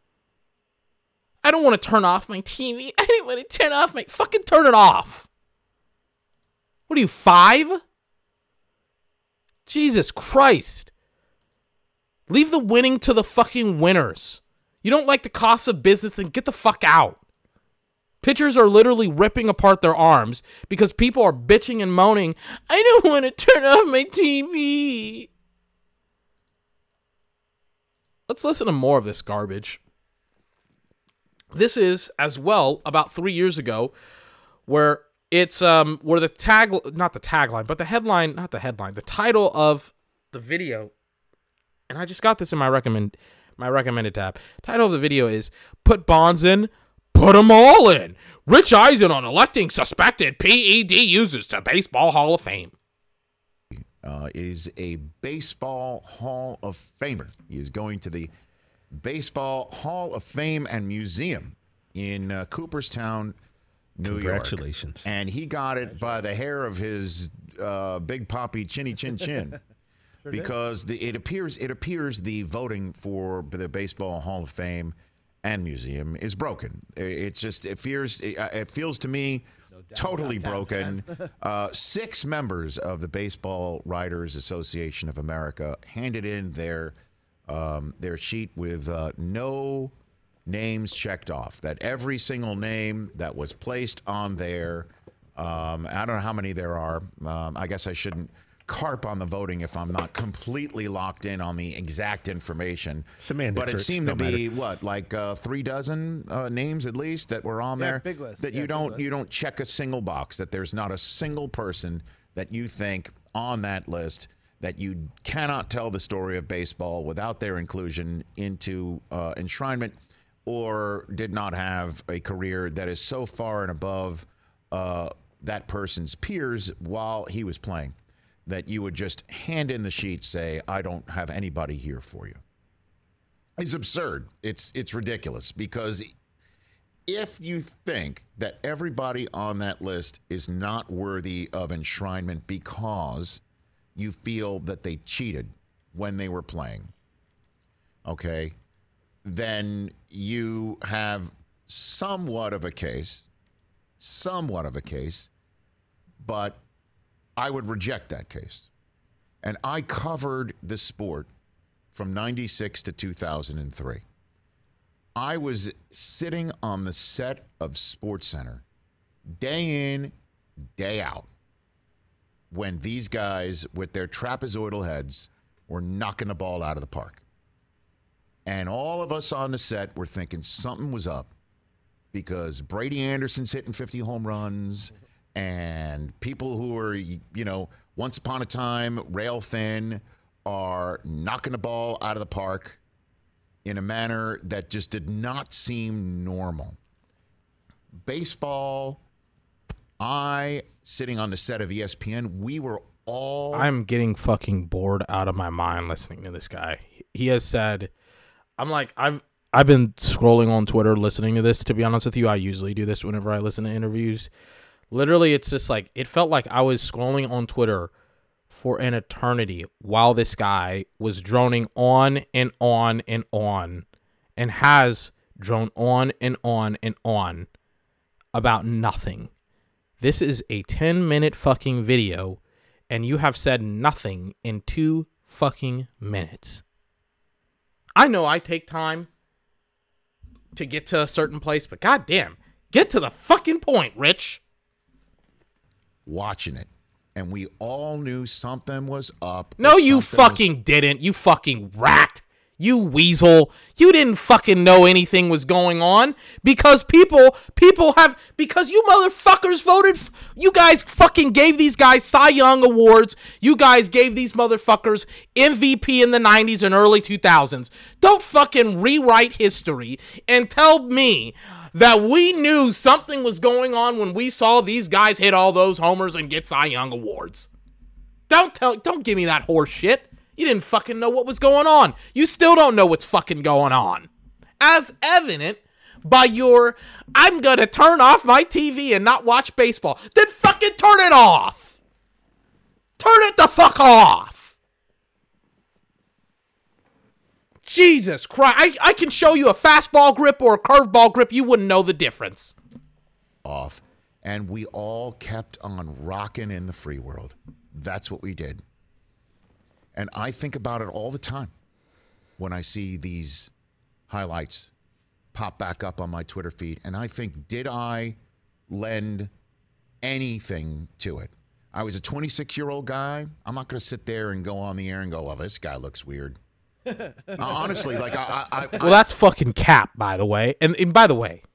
I don't want to turn off my T V. I didn't want to turn off my, fucking turn it off. What are you, five? Jesus Christ. Leave the winning to the fucking winners. You don't like the cost of business, then get the fuck out. Pitchers are literally ripping apart their arms because people are bitching and moaning, I don't want to turn off my T V. Let's listen to more of this garbage. This is, as well, about three years ago, where it's, um, where the tag, not the tagline, but the headline, not the headline, the title of the video, and I just got this in my recommend, my recommended tab. Title of the video is, Put Bonds in, Put them all in. Rich Eisen on electing suspected P E D users to Baseball Hall of Fame. Uh, is a Baseball Hall of Famer. He is going to the Baseball Hall of Fame and Museum in uh, Cooperstown, New York. Congratulations. And he got it by the hair of his uh, big poppy chinny chin chin. Sure because the, it appears it appears the voting for the Baseball Hall of Fame and Museum is broken. It's just it fears it, it feels to me no totally broken. uh, six members of the Baseball Writers Association of America handed in their um, their sheet with uh, no names checked off. That every single name that was placed on there, um, I don't know how many there are. Um, I guess I shouldn't carp on the voting if I'm not completely locked in on the exact information. Semantics, but it seemed to be matter. what, like uh, three dozen uh, names at least that were on yeah, there. Big list. That yeah, you don't you don't check a single box. That there's not a single person that you think on that list that you cannot tell the story of baseball without their inclusion into uh, enshrinement, or did not have a career that is so far and above uh, that person's peers while he was playing, that you would just hand in the sheet, say, I don't have anybody here for you. It's absurd. It's it's ridiculous, because if you think that everybody on that list is not worthy of enshrinement because you feel that they cheated when they were playing, okay, then you have somewhat of a case, somewhat of a case, but I would reject that case. And I covered the sport from ninety-six to two thousand three. I was sitting on the set of SportsCenter day in, day out, when these guys with their trapezoidal heads were knocking the ball out of the park. And all of us on the set were thinking something was up, because Brady Anderson's hitting fifty home runs, and people who are, you know, once upon a time rail thin are knocking the ball out of the park in a manner that just did not seem normal. Baseball, I, sitting on the set of E S P N, we were all... I'm getting fucking bored out of my mind listening to this guy. He has said, I'm like, I've I've been scrolling on Twitter listening to this. To be honest with you, I usually do this whenever I listen to interviews. Literally, it's just like, it felt like I was scrolling on Twitter for an eternity while this guy was droning on and on and on, and has droned on and on and on about nothing. This is a ten minute fucking video, and you have said nothing in two fucking minutes. I know I take time to get to a certain place, but goddamn, get to the fucking point, Rich. Watching it, and we all knew something was up. No, you fucking was- didn't. You fucking rat. You weasel. You didn't fucking know anything was going on because people, people have, because you motherfuckers voted, f- you guys fucking gave these guys Cy Young awards. You guys gave these motherfuckers M V P in the nineties and early two thousands. Don't fucking rewrite history and tell me that we knew something was going on when we saw these guys hit all those homers and get Cy Young awards. Don't tell, don't give me that horse shit. You didn't fucking know what was going on. You still don't know what's fucking going on. As evident by your, I'm gonna turn off my T V and not watch baseball. Then fucking turn it off. Turn it the fuck off. Jesus Christ. I, I can show you a fastball grip or a curveball grip. You wouldn't know the difference. Off. And we all kept on rocking in the free world. That's what we did. And I think about it all the time when I see these highlights pop back up on my Twitter feed. And I think, did I lend anything to it? I was a twenty-six-year-old guy. I'm not going to sit there and go on the air and go, well, this guy looks weird. Honestly, like, I, I, I... Well, that's fucking cap, by the way. And, and by the way,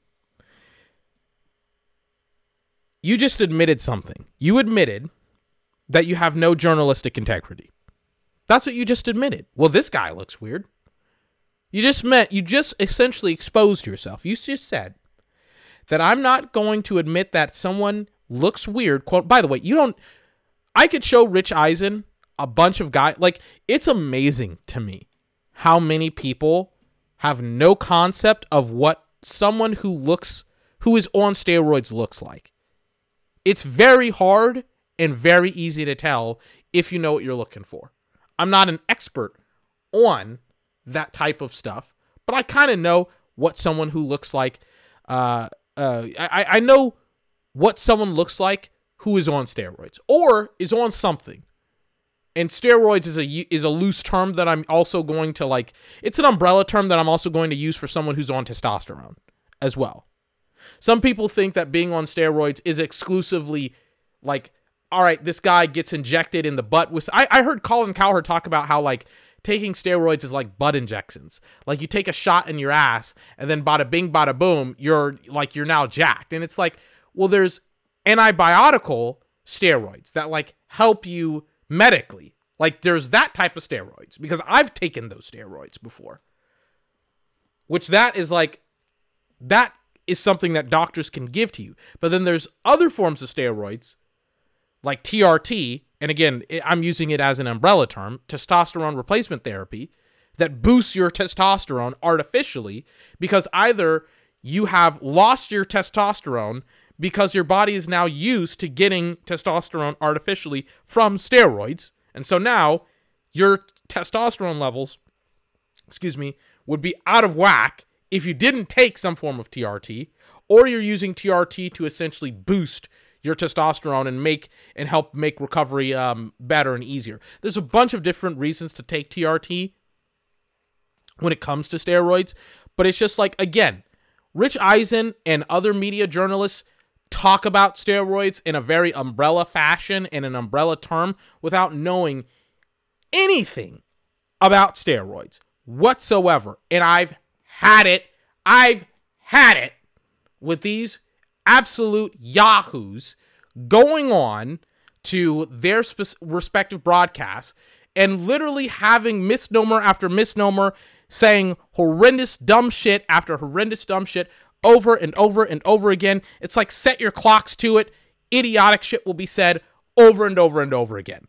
you just admitted something. You admitted that you have no journalistic integrity. That's what you just admitted. Well, this guy looks weird. You just meant, you just essentially exposed yourself. You just said that I'm not going to admit that someone looks weird. Quote, by the way, you don't, I could show Rich Eisen a bunch of guys. Like, it's amazing to me how many people have no concept of what someone who looks, who is on steroids looks like. It's very hard and very easy to tell if you know what you're looking for. I'm not an expert on that type of stuff, but I kind of know what someone who looks like, uh, uh, I, I know what someone looks like who is on steroids or is on something. And steroids is a, is a loose term that I'm also going to like, it's an umbrella term that I'm also going to use for someone who's on testosterone as well. Some people think that being on steroids is exclusively like, all right, this guy gets injected in the butt with, I, I heard Colin Cowherd talk about how like taking steroids is like butt injections. Like you take a shot in your ass and then bada bing, bada boom, you're like, you're now jacked. And it's like, well, there's antibiotical steroids that like help you medically. Like there's that type of steroids because I've taken those steroids before, which that is like, that is something that doctors can give to you. But then there's other forms of steroids like T R T, and again, I'm using it as an umbrella term, testosterone replacement therapy, that boosts your testosterone artificially because either you have lost your testosterone because your body is now used to getting testosterone artificially from steroids, and so now your testosterone levels, excuse me, would be out of whack if you didn't take some form of T R T, or you're using T R T to essentially boost your testosterone and make and help make recovery um, better and easier. There's a bunch of different reasons to take T R T when it comes to steroids, but it's just like, again, Rich Eisen and other media journalists talk about steroids in a very umbrella fashion and an umbrella term without knowing anything about steroids whatsoever. And I've had it. I've had it with these absolute yahoos going on to their spe- respective broadcasts and literally having misnomer after misnomer, saying horrendous dumb shit after horrendous dumb shit over and over and over again. It's like, set your clocks to it. Idiotic shit will be said over and over and over again.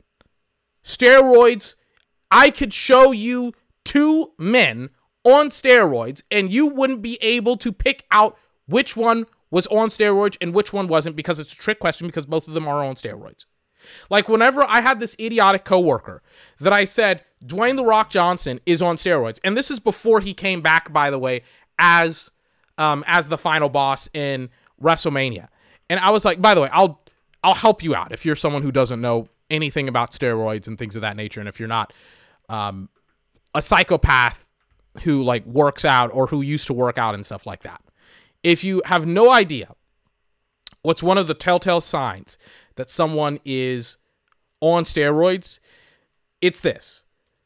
Steroids, I could show you two men on steroids and you wouldn't be able to pick out which one was on steroids and which one wasn't, because it's a trick question because both of them are on steroids. Like whenever I had this idiotic coworker that I said, Dwayne The Rock Johnson is on steroids. And this is before he came back, by the way, as um, as the final boss in WrestleMania. And I was like, by the way, I'll I'll help you out if you're someone who doesn't know anything about steroids and things of that nature, and if you're not um, a psychopath who like works out or who used to work out and stuff like that, if you have no idea what's one of the telltale signs that someone is on steroids, it's this.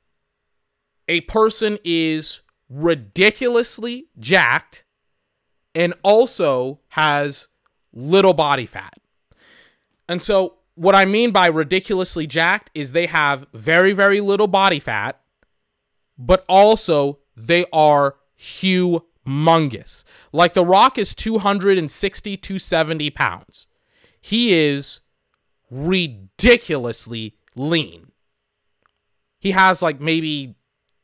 A person is ridiculously jacked and also has little body fat. And so what I mean by ridiculously jacked is they have very, very little body fat, but also they are humongous. Like The Rock is two sixty, two seventy pounds. He is ridiculously lean. He has like maybe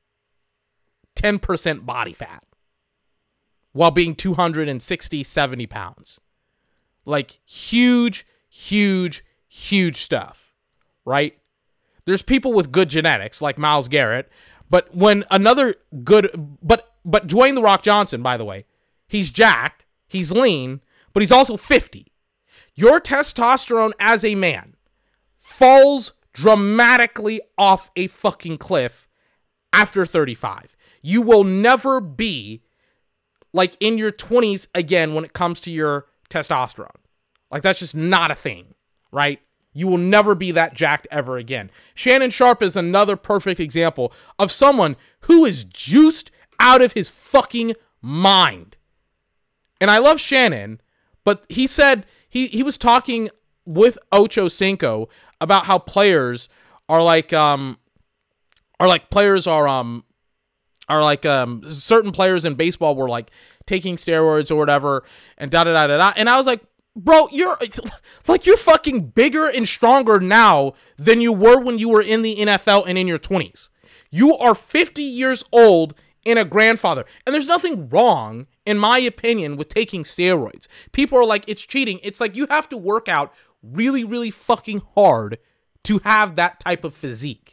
ten percent body fat while being two sixty, seventy pounds. Like huge, huge, huge stuff, right? There's people with good genetics like Myles Garrett, but when another good, but, but Dwayne The Rock Johnson, by the way, he's jacked, he's lean, but he's also fifty. Your testosterone as a man falls dramatically off a fucking cliff after thirty-five. You will never be like in your twenties again when it comes to your testosterone. Like that's just not a thing, right? You will never be that jacked ever again. Shannon Sharpe is another perfect example of someone who is juiced out of his fucking mind. And I love Shannon, but he said he, he was talking with Ocho Cinco about how players are like um are like players are um are like um certain players in baseball were like taking steroids or whatever and da da da da da. And I was like, bro, you're like you're fucking bigger and stronger now than you were when you were in the N F L and in your twenties. You are fifty years old and a grandfather. And there's nothing wrong, in my opinion, with taking steroids. People are like, it's cheating. It's like you have to work out really, really fucking hard to have that type of physique.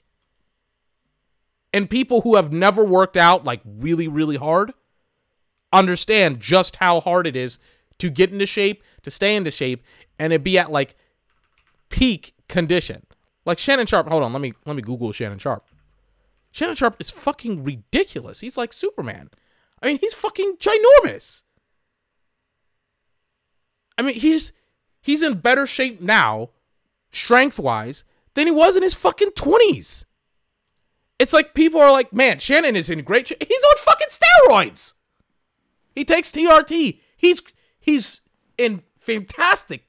And people who have never worked out like really, really hard understand just how hard it is to get into shape, to stay into shape, and it be at like peak condition. Like Shannon Sharpe, hold on, let me let me Google Shannon Sharpe. Shannon Sharpe is fucking ridiculous. He's like Superman. I mean, he's fucking ginormous. I mean, he's he's in better shape now, strength-wise, than he was in his fucking twenties. It's like people are like, man, Shannon is in great shape. He's on fucking steroids. He takes T R T. He's he's in fantastic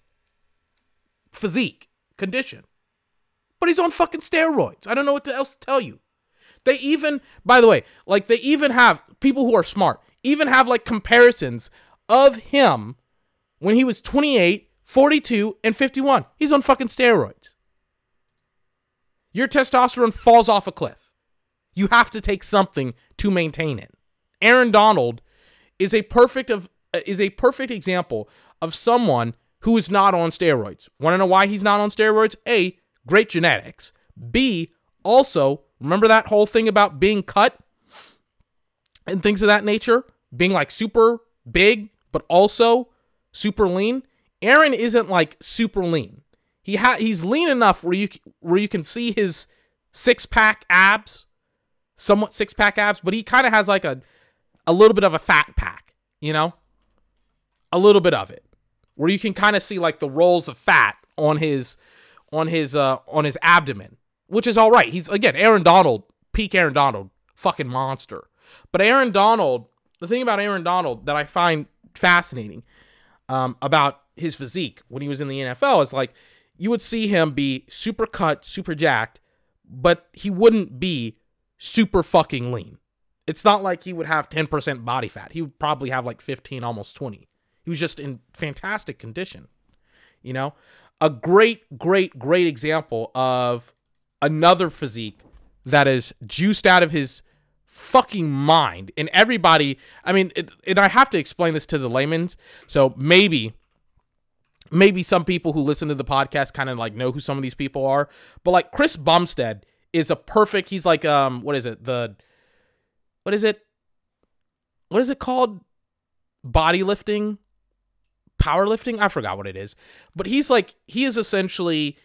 physique condition. But he's on fucking steroids. I don't know what else to tell you. They even, by the way, like they even have people who are smart, even have like comparisons of him when he was twenty-eight, forty-two, and fifty-one. He's on fucking steroids. Your testosterone falls off a cliff. You have to take something to maintain it. Aaron Donald is a perfect of is a perfect example of someone who is not on steroids. Want to know why he's not on steroids? A, great genetics. B, also, remember that whole thing about being cut and things of that nature? Being like super big, but also super lean? Aaron isn't like super lean. He ha- He's lean enough where you, where you can see his six-pack abs, somewhat six-pack abs, but he kind of has like a, a little bit of a fat pack, you know? A little bit of it. Where you can kind of see like the rolls of fat on his on his uh on his abdomen, which is all right. He's again Aaron Donald, peak Aaron Donald, fucking monster. But Aaron Donald, the thing about Aaron Donald that I find fascinating um, about his physique when he was in the N F L is like you would see him be super cut, super jacked, but he wouldn't be super fucking lean. It's not like he would have ten percent body fat. He would probably have like fifteen, almost twenty. He was just in fantastic condition. You know, a great, great, great example of another physique that is juiced out of his fucking mind. And everybody, I mean, it, and I have to explain this to the layman's. So maybe, maybe some people who listen to the podcast kind of like know who some of these people are. But like Chris Bumstead is a perfect, he's like, um, what is it? The, what is it? What is it called? Body lifting? Powerlifting? I forgot what it is. But he's like, he is essentially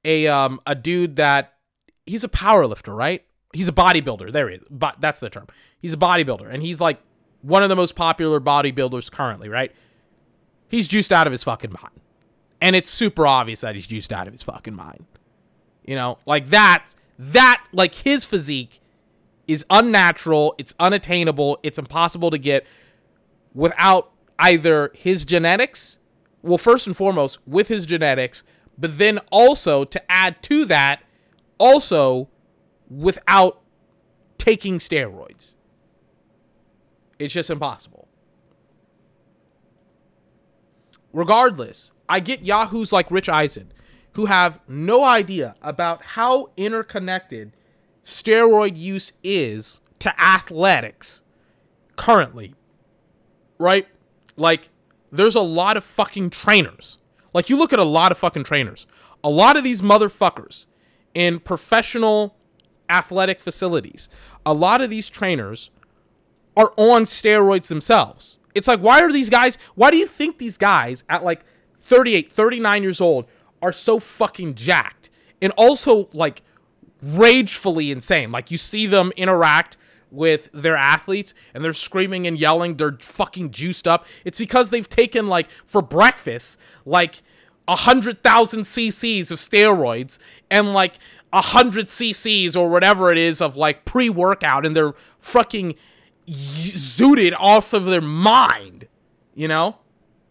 a um a dude that he's a power lifter, right? He's a bodybuilder. There he is. But that's the term. He's a bodybuilder, and he's like one of the most popular bodybuilders currently, right? He's juiced out of his fucking mind. And it's super obvious that he's juiced out of his fucking mind. You know, like that, that, like his physique is unnatural, it's unattainable, it's impossible to get without either his genetics, well, first and foremost, with his genetics, but then also to add to that, also without taking steroids. It's just impossible. Regardless, I get yahoos like Rich Eisen who have no idea about how interconnected steroid use is to athletics currently, right? Like, there's a lot of fucking trainers. Like, you look at a lot of fucking trainers. A lot of these motherfuckers in professional athletic facilities, a lot of these trainers are on steroids themselves. It's like, why are these guys, why do you think these guys at like thirty-eight, thirty-nine years old are so fucking jacked and also like ragefully insane? Like, you see them interact with their athletes and they're screaming and yelling, they're fucking juiced up. It's because they've taken, like, for breakfast, like a hundred thousand cc's of steroids and like a hundred cc's or whatever it is of like pre-workout, and they're fucking zooted off of their mind, you know?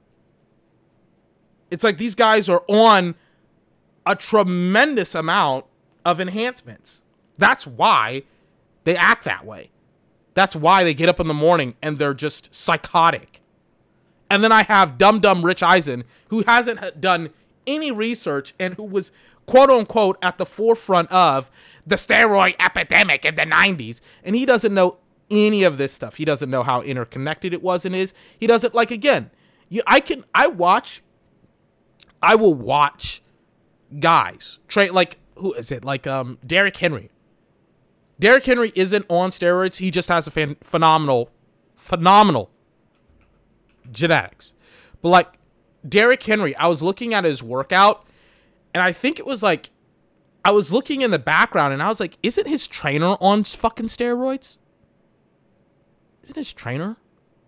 It's like these guys are on a tremendous amount of enhancements. That's why they act that way. That's why they get up in the morning and they're just psychotic. And then I have dumb dumb Rich Eisen, who hasn't done any research and who was quote unquote at the forefront of the steroid epidemic in the nineties. And he doesn't know any of this stuff. He doesn't know how interconnected it was and is. He doesn't, like, again, you, I can, I watch, I will watch guys train, like, who is it? Like, um, Derrick Henry. Derrick Henry isn't on steroids. He just has a fan, phenomenal, phenomenal genetics. But like Derrick Henry, I was looking at his workout and I think it was like, I was looking in the background and I was like, isn't his trainer on fucking steroids? Isn't his trainer?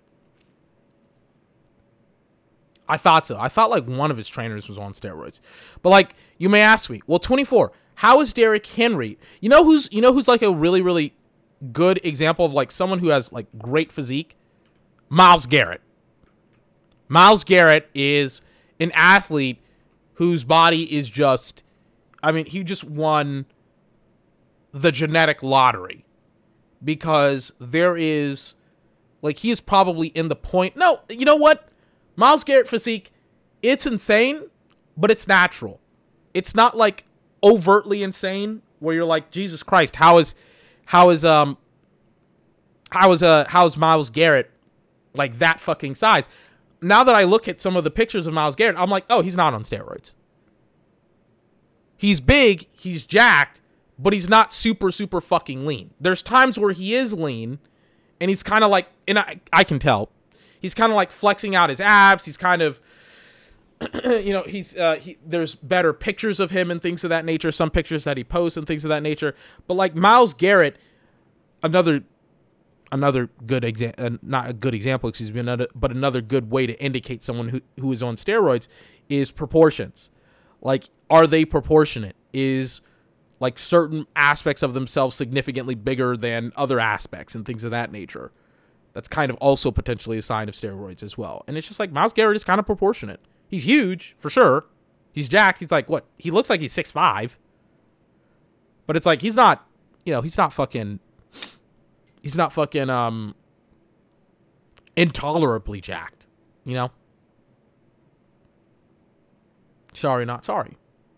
I thought so. I thought like one of his trainers was on steroids. But like, you may ask me, well, twenty-four, how is Derrick Henry? You know who's, you know who's like a really, really good example of like someone who has like great physique? Myles Garrett. Myles Garrett is an athlete whose body is just, I mean, he just won the genetic lottery because there is, like, he is probably in the point. No, you know what? Myles Garrett physique, it's insane, but it's natural. It's not like overtly insane where you're like, Jesus Christ, how is, how is, um, how is, uh, how is Myles Garrett like that fucking size? Now that I look at some of the pictures of Myles Garrett, I'm like, oh, he's not on steroids. He's big, he's jacked, but he's not super, super fucking lean. There's times where he is lean, and he's kind of like, and I, I can tell, he's kind of like flexing out his abs. He's kind of, you know, he's, uh, he, there's better pictures of him and things of that nature, some pictures that he posts and things of that nature. But like Myles Garrett, another, another good example, uh, not a good example, excuse me, another, but another good way to indicate someone who, who is on steroids is proportions. Like, are they proportionate? Is like certain aspects of themselves significantly bigger than other aspects and things of that nature? That's kind of also potentially a sign of steroids as well. And it's just like Myles Garrett is kind of proportionate. He's huge, for sure. He's jacked. He's like, what? He looks like he's six five. But it's like, he's not, you know, he's not fucking, he's not fucking, um, intolerably jacked, you know? Sorry, not sorry.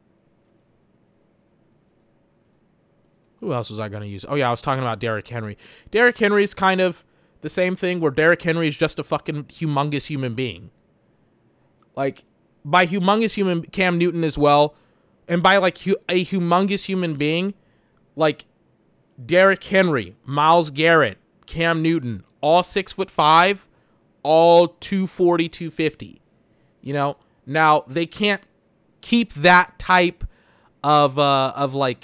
Who else was I going to use? Oh, yeah, I was talking about Derrick Henry. Derrick Henry is kind of the same thing where Derrick Henry is just a fucking humongous human being. Like, by humongous human, Cam Newton as well. And by, like, hu- a humongous human being, like, Derrick Henry, Myles Garrett, Cam Newton, all six foot five, all two forty, two fifty. You know? Now, they can't keep that type of uh of like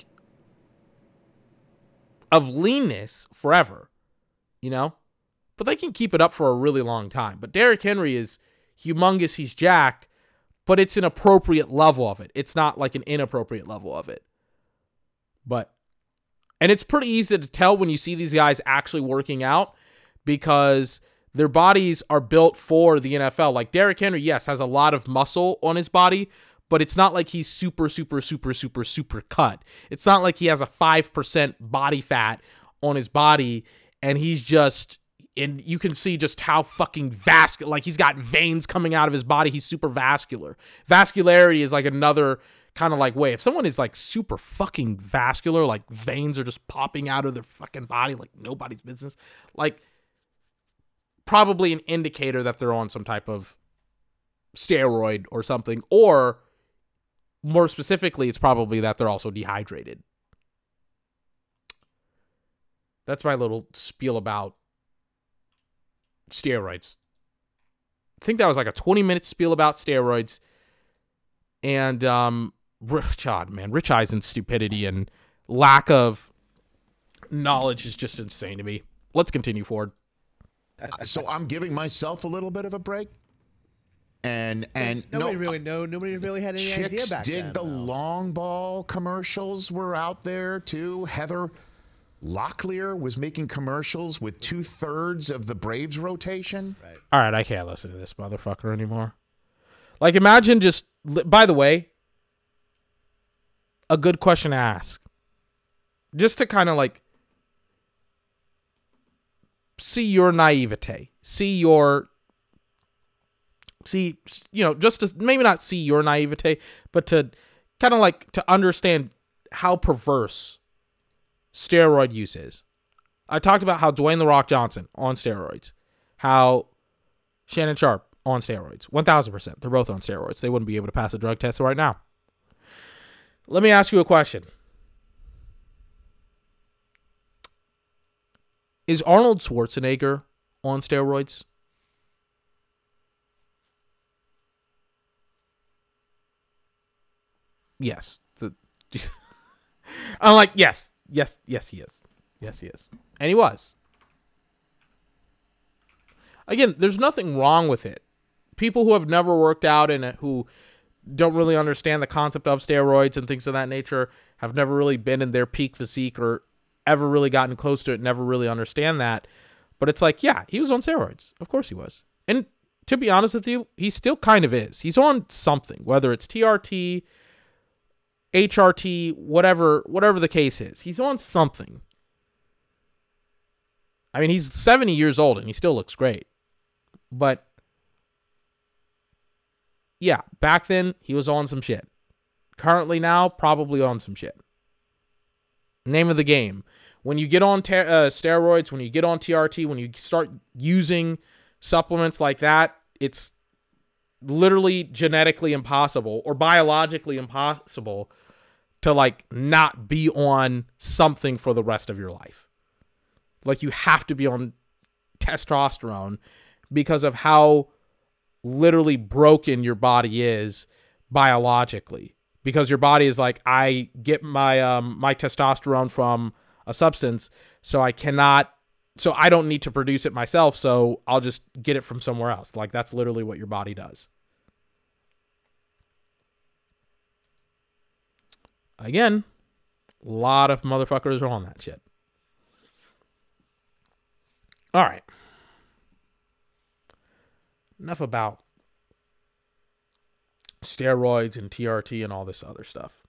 of leanness forever, you know? But they can keep it up for a really long time. But Derrick Henry is humongous, he's jacked, but it's an appropriate level of it. It's not like an inappropriate level of it. But and it's pretty easy to tell when you see these guys actually working out because their bodies are built for the N F L. Like Derrick Henry, yes, has a lot of muscle on his body, but it's not like he's super, super, super, super, super cut. It's not like he has a five percent body fat on his body and he's just, and you can see just how fucking vascular, like he's got veins coming out of his body. He's super vascular. Vascularity is like another kind of like way. If someone is like super fucking vascular, like veins are just popping out of their fucking body like nobody's business, like probably an indicator that they're on some type of steroid or something, or more specifically, it's probably that they're also dehydrated. That's my little spiel about steroids. I think that was like a twenty minute spiel about steroids. And, um, God, man, Rich Eisen's stupidity and lack of knowledge is just insane to me. Let's continue forward. So I'm giving myself a little bit of a break. And and nobody no, really know. Nobody really had any Chicks idea back dig then. the though. long ball commercials were out there too. Heather Locklear was making commercials with two thirds of the Braves rotation. Right. All right, I can't listen to this motherfucker anymore. Like, imagine just. By the way, a good question to ask, just to kind of like see your naivete, see your. See, you know, just to maybe not see your naivete, but to kind of like to understand how perverse steroid use is. I talked about how Dwayne The Rock Johnson on steroids, how Shannon Sharp on steroids, one thousand percent. They're both on steroids. They wouldn't be able to pass a drug test right now. Let me ask you a question. Is Arnold Schwarzenegger on steroids? Yes. The, I'm like, yes, yes, yes, he is. Yes, he is. And he was. Again, there's nothing wrong with it. People who have never worked out and who don't really understand the concept of steroids and things of that nature have never really been in their peak physique or ever really gotten close to it, never really understand that. But it's like, yeah, he was on steroids. Of course he was. And to be honest with you, he still kind of is. He's on something, whether it's T R T, H R T, whatever, whatever the case is. He's on something. I mean, he's seventy years old and he still looks great. But yeah, back then he was on some shit. Currently now, probably on some shit. Name of the game. When you get on ter- uh, steroids, when you get on T R T, when you start using supplements like that, it's literally genetically impossible or biologically impossible to like not be on something for the rest of your life. Like you have to be on testosterone because of how literally broken your body is biologically. Because your body is like, I get my um my testosterone from a substance, so I cannot, so I don't need to produce it myself, so I'll just get it from somewhere else. Like that's literally what your body does. Again, a lot of motherfuckers are on that shit. All right. Enough about steroids and T R T and all this other stuff.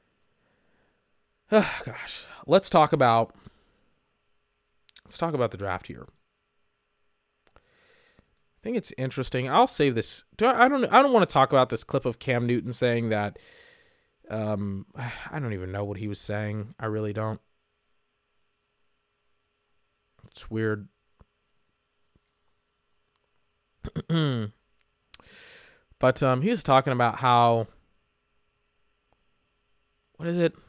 Oh, gosh. Let's talk about let's talk about the draft here. I think it's interesting. I'll save this. Do I, I don't I don't want to talk about this clip of Cam Newton saying that um I don't even know what he was saying. I really don't. It's weird. But um, he was talking about how, what is it?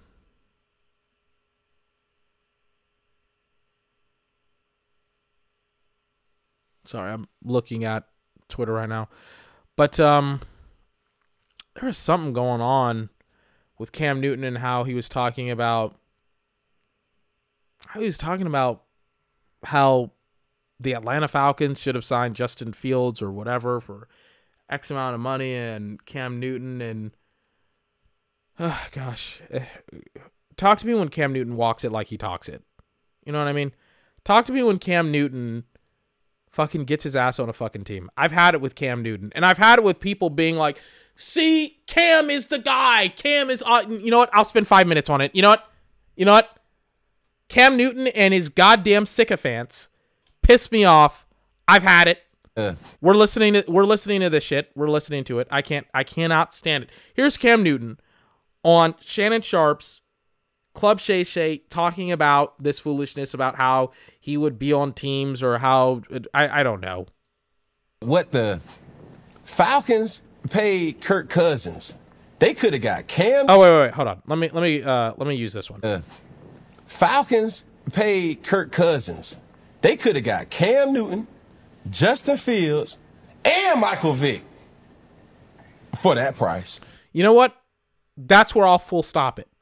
Sorry, I'm looking at Twitter right now. But um, there is something going on with Cam Newton and how he was talking about how he was talking about how the Atlanta Falcons should have signed Justin Fields or whatever for X amount of money, and Cam Newton and oh gosh, talk to me when Cam Newton walks it like he talks it. You know what I mean? Talk to me when Cam Newton fucking gets his ass on a fucking team. I've had it with Cam Newton, and I've had it with people being like, see, Cam is the guy. Cam is, uh, you know what? I'll spend five minutes on it. You know what? You know what? Cam Newton and his goddamn sycophants piss me off. I've had it. Uh. We're listening to we're listening to this shit. We're listening to it. I can't I cannot stand it. Here's Cam Newton on Shannon Sharp's Club Shay Shay talking about this foolishness about how he would be on teams or how I, I don't know. What the Falcons paid Kirk Cousins. They could have got Cam. Oh wait, wait, wait, hold on. Let me let me uh let me use this one. Uh, Falcons paid Kirk Cousins. They could have got Cam Newton, Justin Fields, and Michael Vick for that price. You know what? That's where I'll full stop it.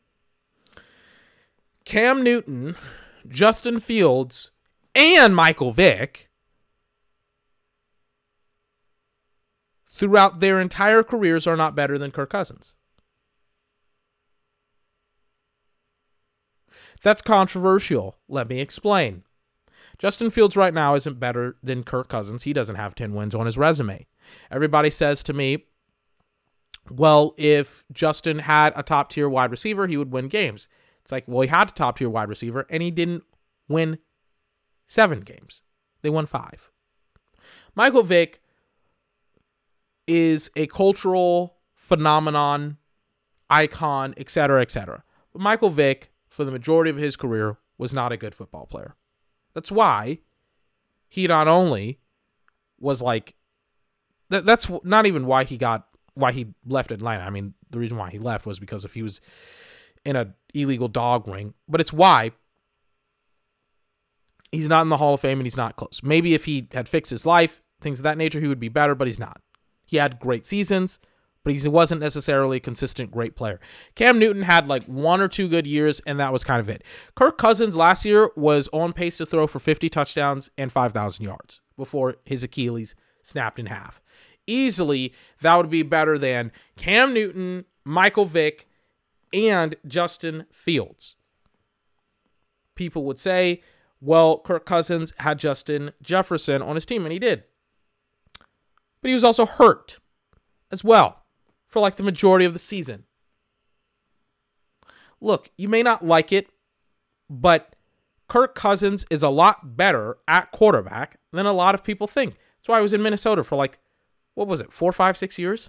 Cam Newton, Justin Fields, and Michael Vick throughout their entire careers are not better than Kirk Cousins. That's controversial. Let me explain. Justin Fields right now isn't better than Kirk Cousins. He doesn't have ten wins on his resume. Everybody says to me, well, if Justin had a top-tier wide receiver, he would win games. It's like, well, he had a top-tier wide receiver, and he didn't win seven games. They won five. Michael Vick is a cultural phenomenon, icon, et cetera, et cetera. But Michael Vick, for the majority of his career, was not a good football player. That's why he not only was like, that, that's not even why he got, why he left Atlanta. I mean, the reason why he left was because if he was in an illegal dog ring, but it's why he's not in the Hall of Fame and he's not close. Maybe if he had fixed his life, things of that nature, he would be better, but he's not. He had great seasons, but he wasn't necessarily a consistent great player. Cam Newton had like one or two good years, and that was kind of it. Kirk Cousins last year was on pace to throw for fifty touchdowns and five thousand yards before his Achilles snapped in half. Easily, that would be better than Cam Newton, Michael Vick, and Justin Fields. People would say, well, Kirk Cousins had Justin Jefferson on his team, and he did. But he was also hurt as well for like the majority of the season. Look, you may not like it, but Kirk Cousins is a lot better at quarterback than a lot of people think. That's why I was in Minnesota for like, what was it, four, five, six years?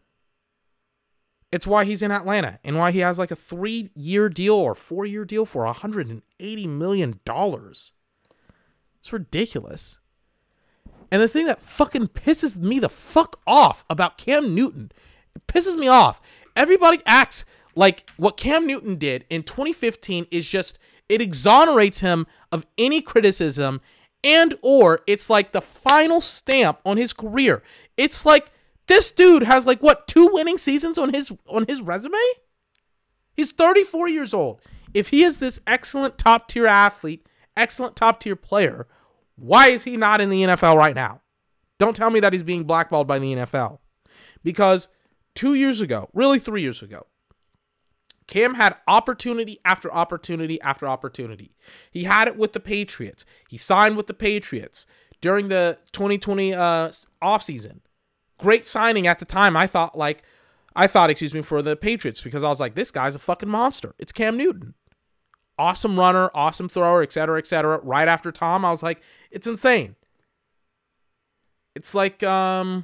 It's why he's in Atlanta and why he has like a three-year deal or four-year deal for one hundred eighty million dollars. It's ridiculous. And the thing that fucking pisses me the fuck off about Cam Newton, it pisses me off. Everybody acts like what Cam Newton did in twenty fifteen is just, it exonerates him of any criticism, and or it's like the final stamp on his career. It's like this dude has like what, two winning seasons on his on his resume? He's thirty-four years old. If he is this excellent top-tier athlete, excellent top-tier player, why is he not in the N F L right now? Don't tell me that he's being blackballed by the N F L. Because two years ago, really three years ago, Cam had opportunity after opportunity after opportunity. He had it with the Patriots. He signed with the Patriots during the twenty twenty uh, offseason. Great signing at the time. I thought like, I thought, excuse me, for the Patriots, because I was like, this guy's a fucking monster. It's Cam Newton. Awesome runner, awesome thrower, et cetera, et cetera. Right after Tom, I was like, it's insane. It's like, um,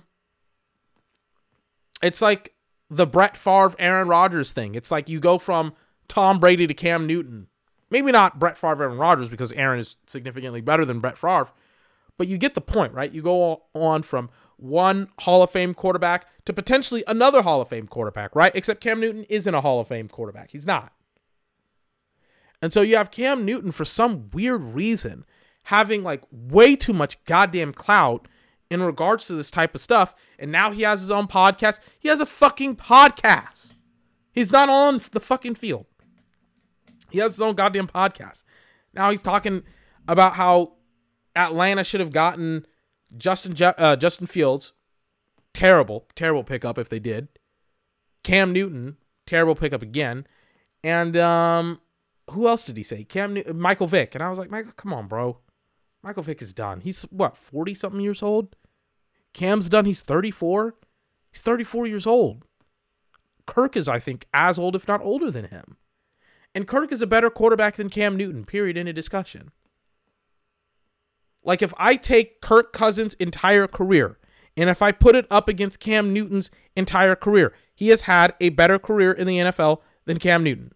it's like the Brett Favre, Aaron Rodgers thing. It's like you go from Tom Brady to Cam Newton. Maybe not Brett Favre, Aaron Rodgers, because Aaron is significantly better than Brett Favre. But you get the point, right? You go on from one Hall of Fame quarterback to potentially another Hall of Fame quarterback, right? Except Cam Newton isn't a Hall of Fame quarterback. He's not. And so you have Cam Newton, for some weird reason, having like way too much goddamn clout in regards to this type of stuff. And now he has his own podcast. He has a fucking podcast. He's not on the fucking field. He has his own goddamn podcast. Now he's talking about how Atlanta should have gotten Justin Je- uh, Justin Fields. Terrible, terrible pickup if they did. Cam Newton, terrible pickup again. And um, who else did he say? Cam New- Michael Vick. And I was like, Michael, come on, bro. Michael Vick is done. He's, what, forty-something years old? Cam's done. He's thirty-four. He's thirty-four years old. Kirk is, I think, as old, if not older than him. And Kirk is a better quarterback than Cam Newton, period, in a discussion. Like, if I take Kirk Cousins' entire career, and if I put it up against Cam Newton's entire career, he has had a better career in the N F L than Cam Newton.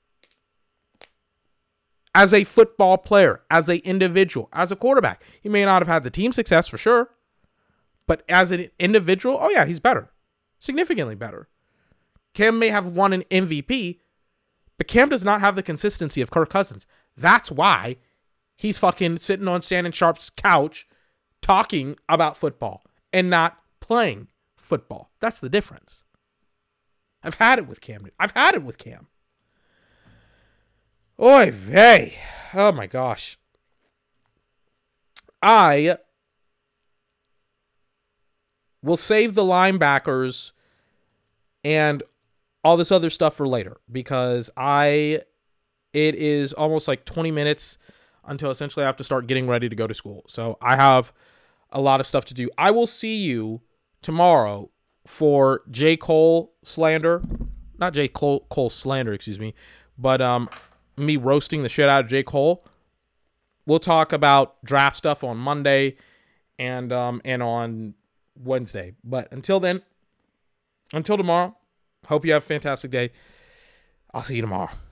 As a football player, as an individual, as a quarterback. He may not have had the team success for sure, but as an individual, oh yeah, he's better. Significantly better. Cam may have won an M V P, but Cam does not have the consistency of Kirk Cousins. That's why he's fucking sitting on Shannon Sharp's couch talking about football and not playing football. That's the difference. I've had it with Cam. I've had it with Cam. Oy vey. Oh my gosh. I will save the linebackers and all this other stuff for later because I it is almost like twenty minutes until essentially I have to start getting ready to go to school. So I have a lot of stuff to do. I will see you tomorrow for J. Cole slander. Not J. Cole, Cole slander, excuse me. But um, me roasting the shit out of J. Cole. We'll talk about draft stuff on Monday and um and on Wednesday. But until then, until tomorrow, hope you have a fantastic day. I'll see you tomorrow.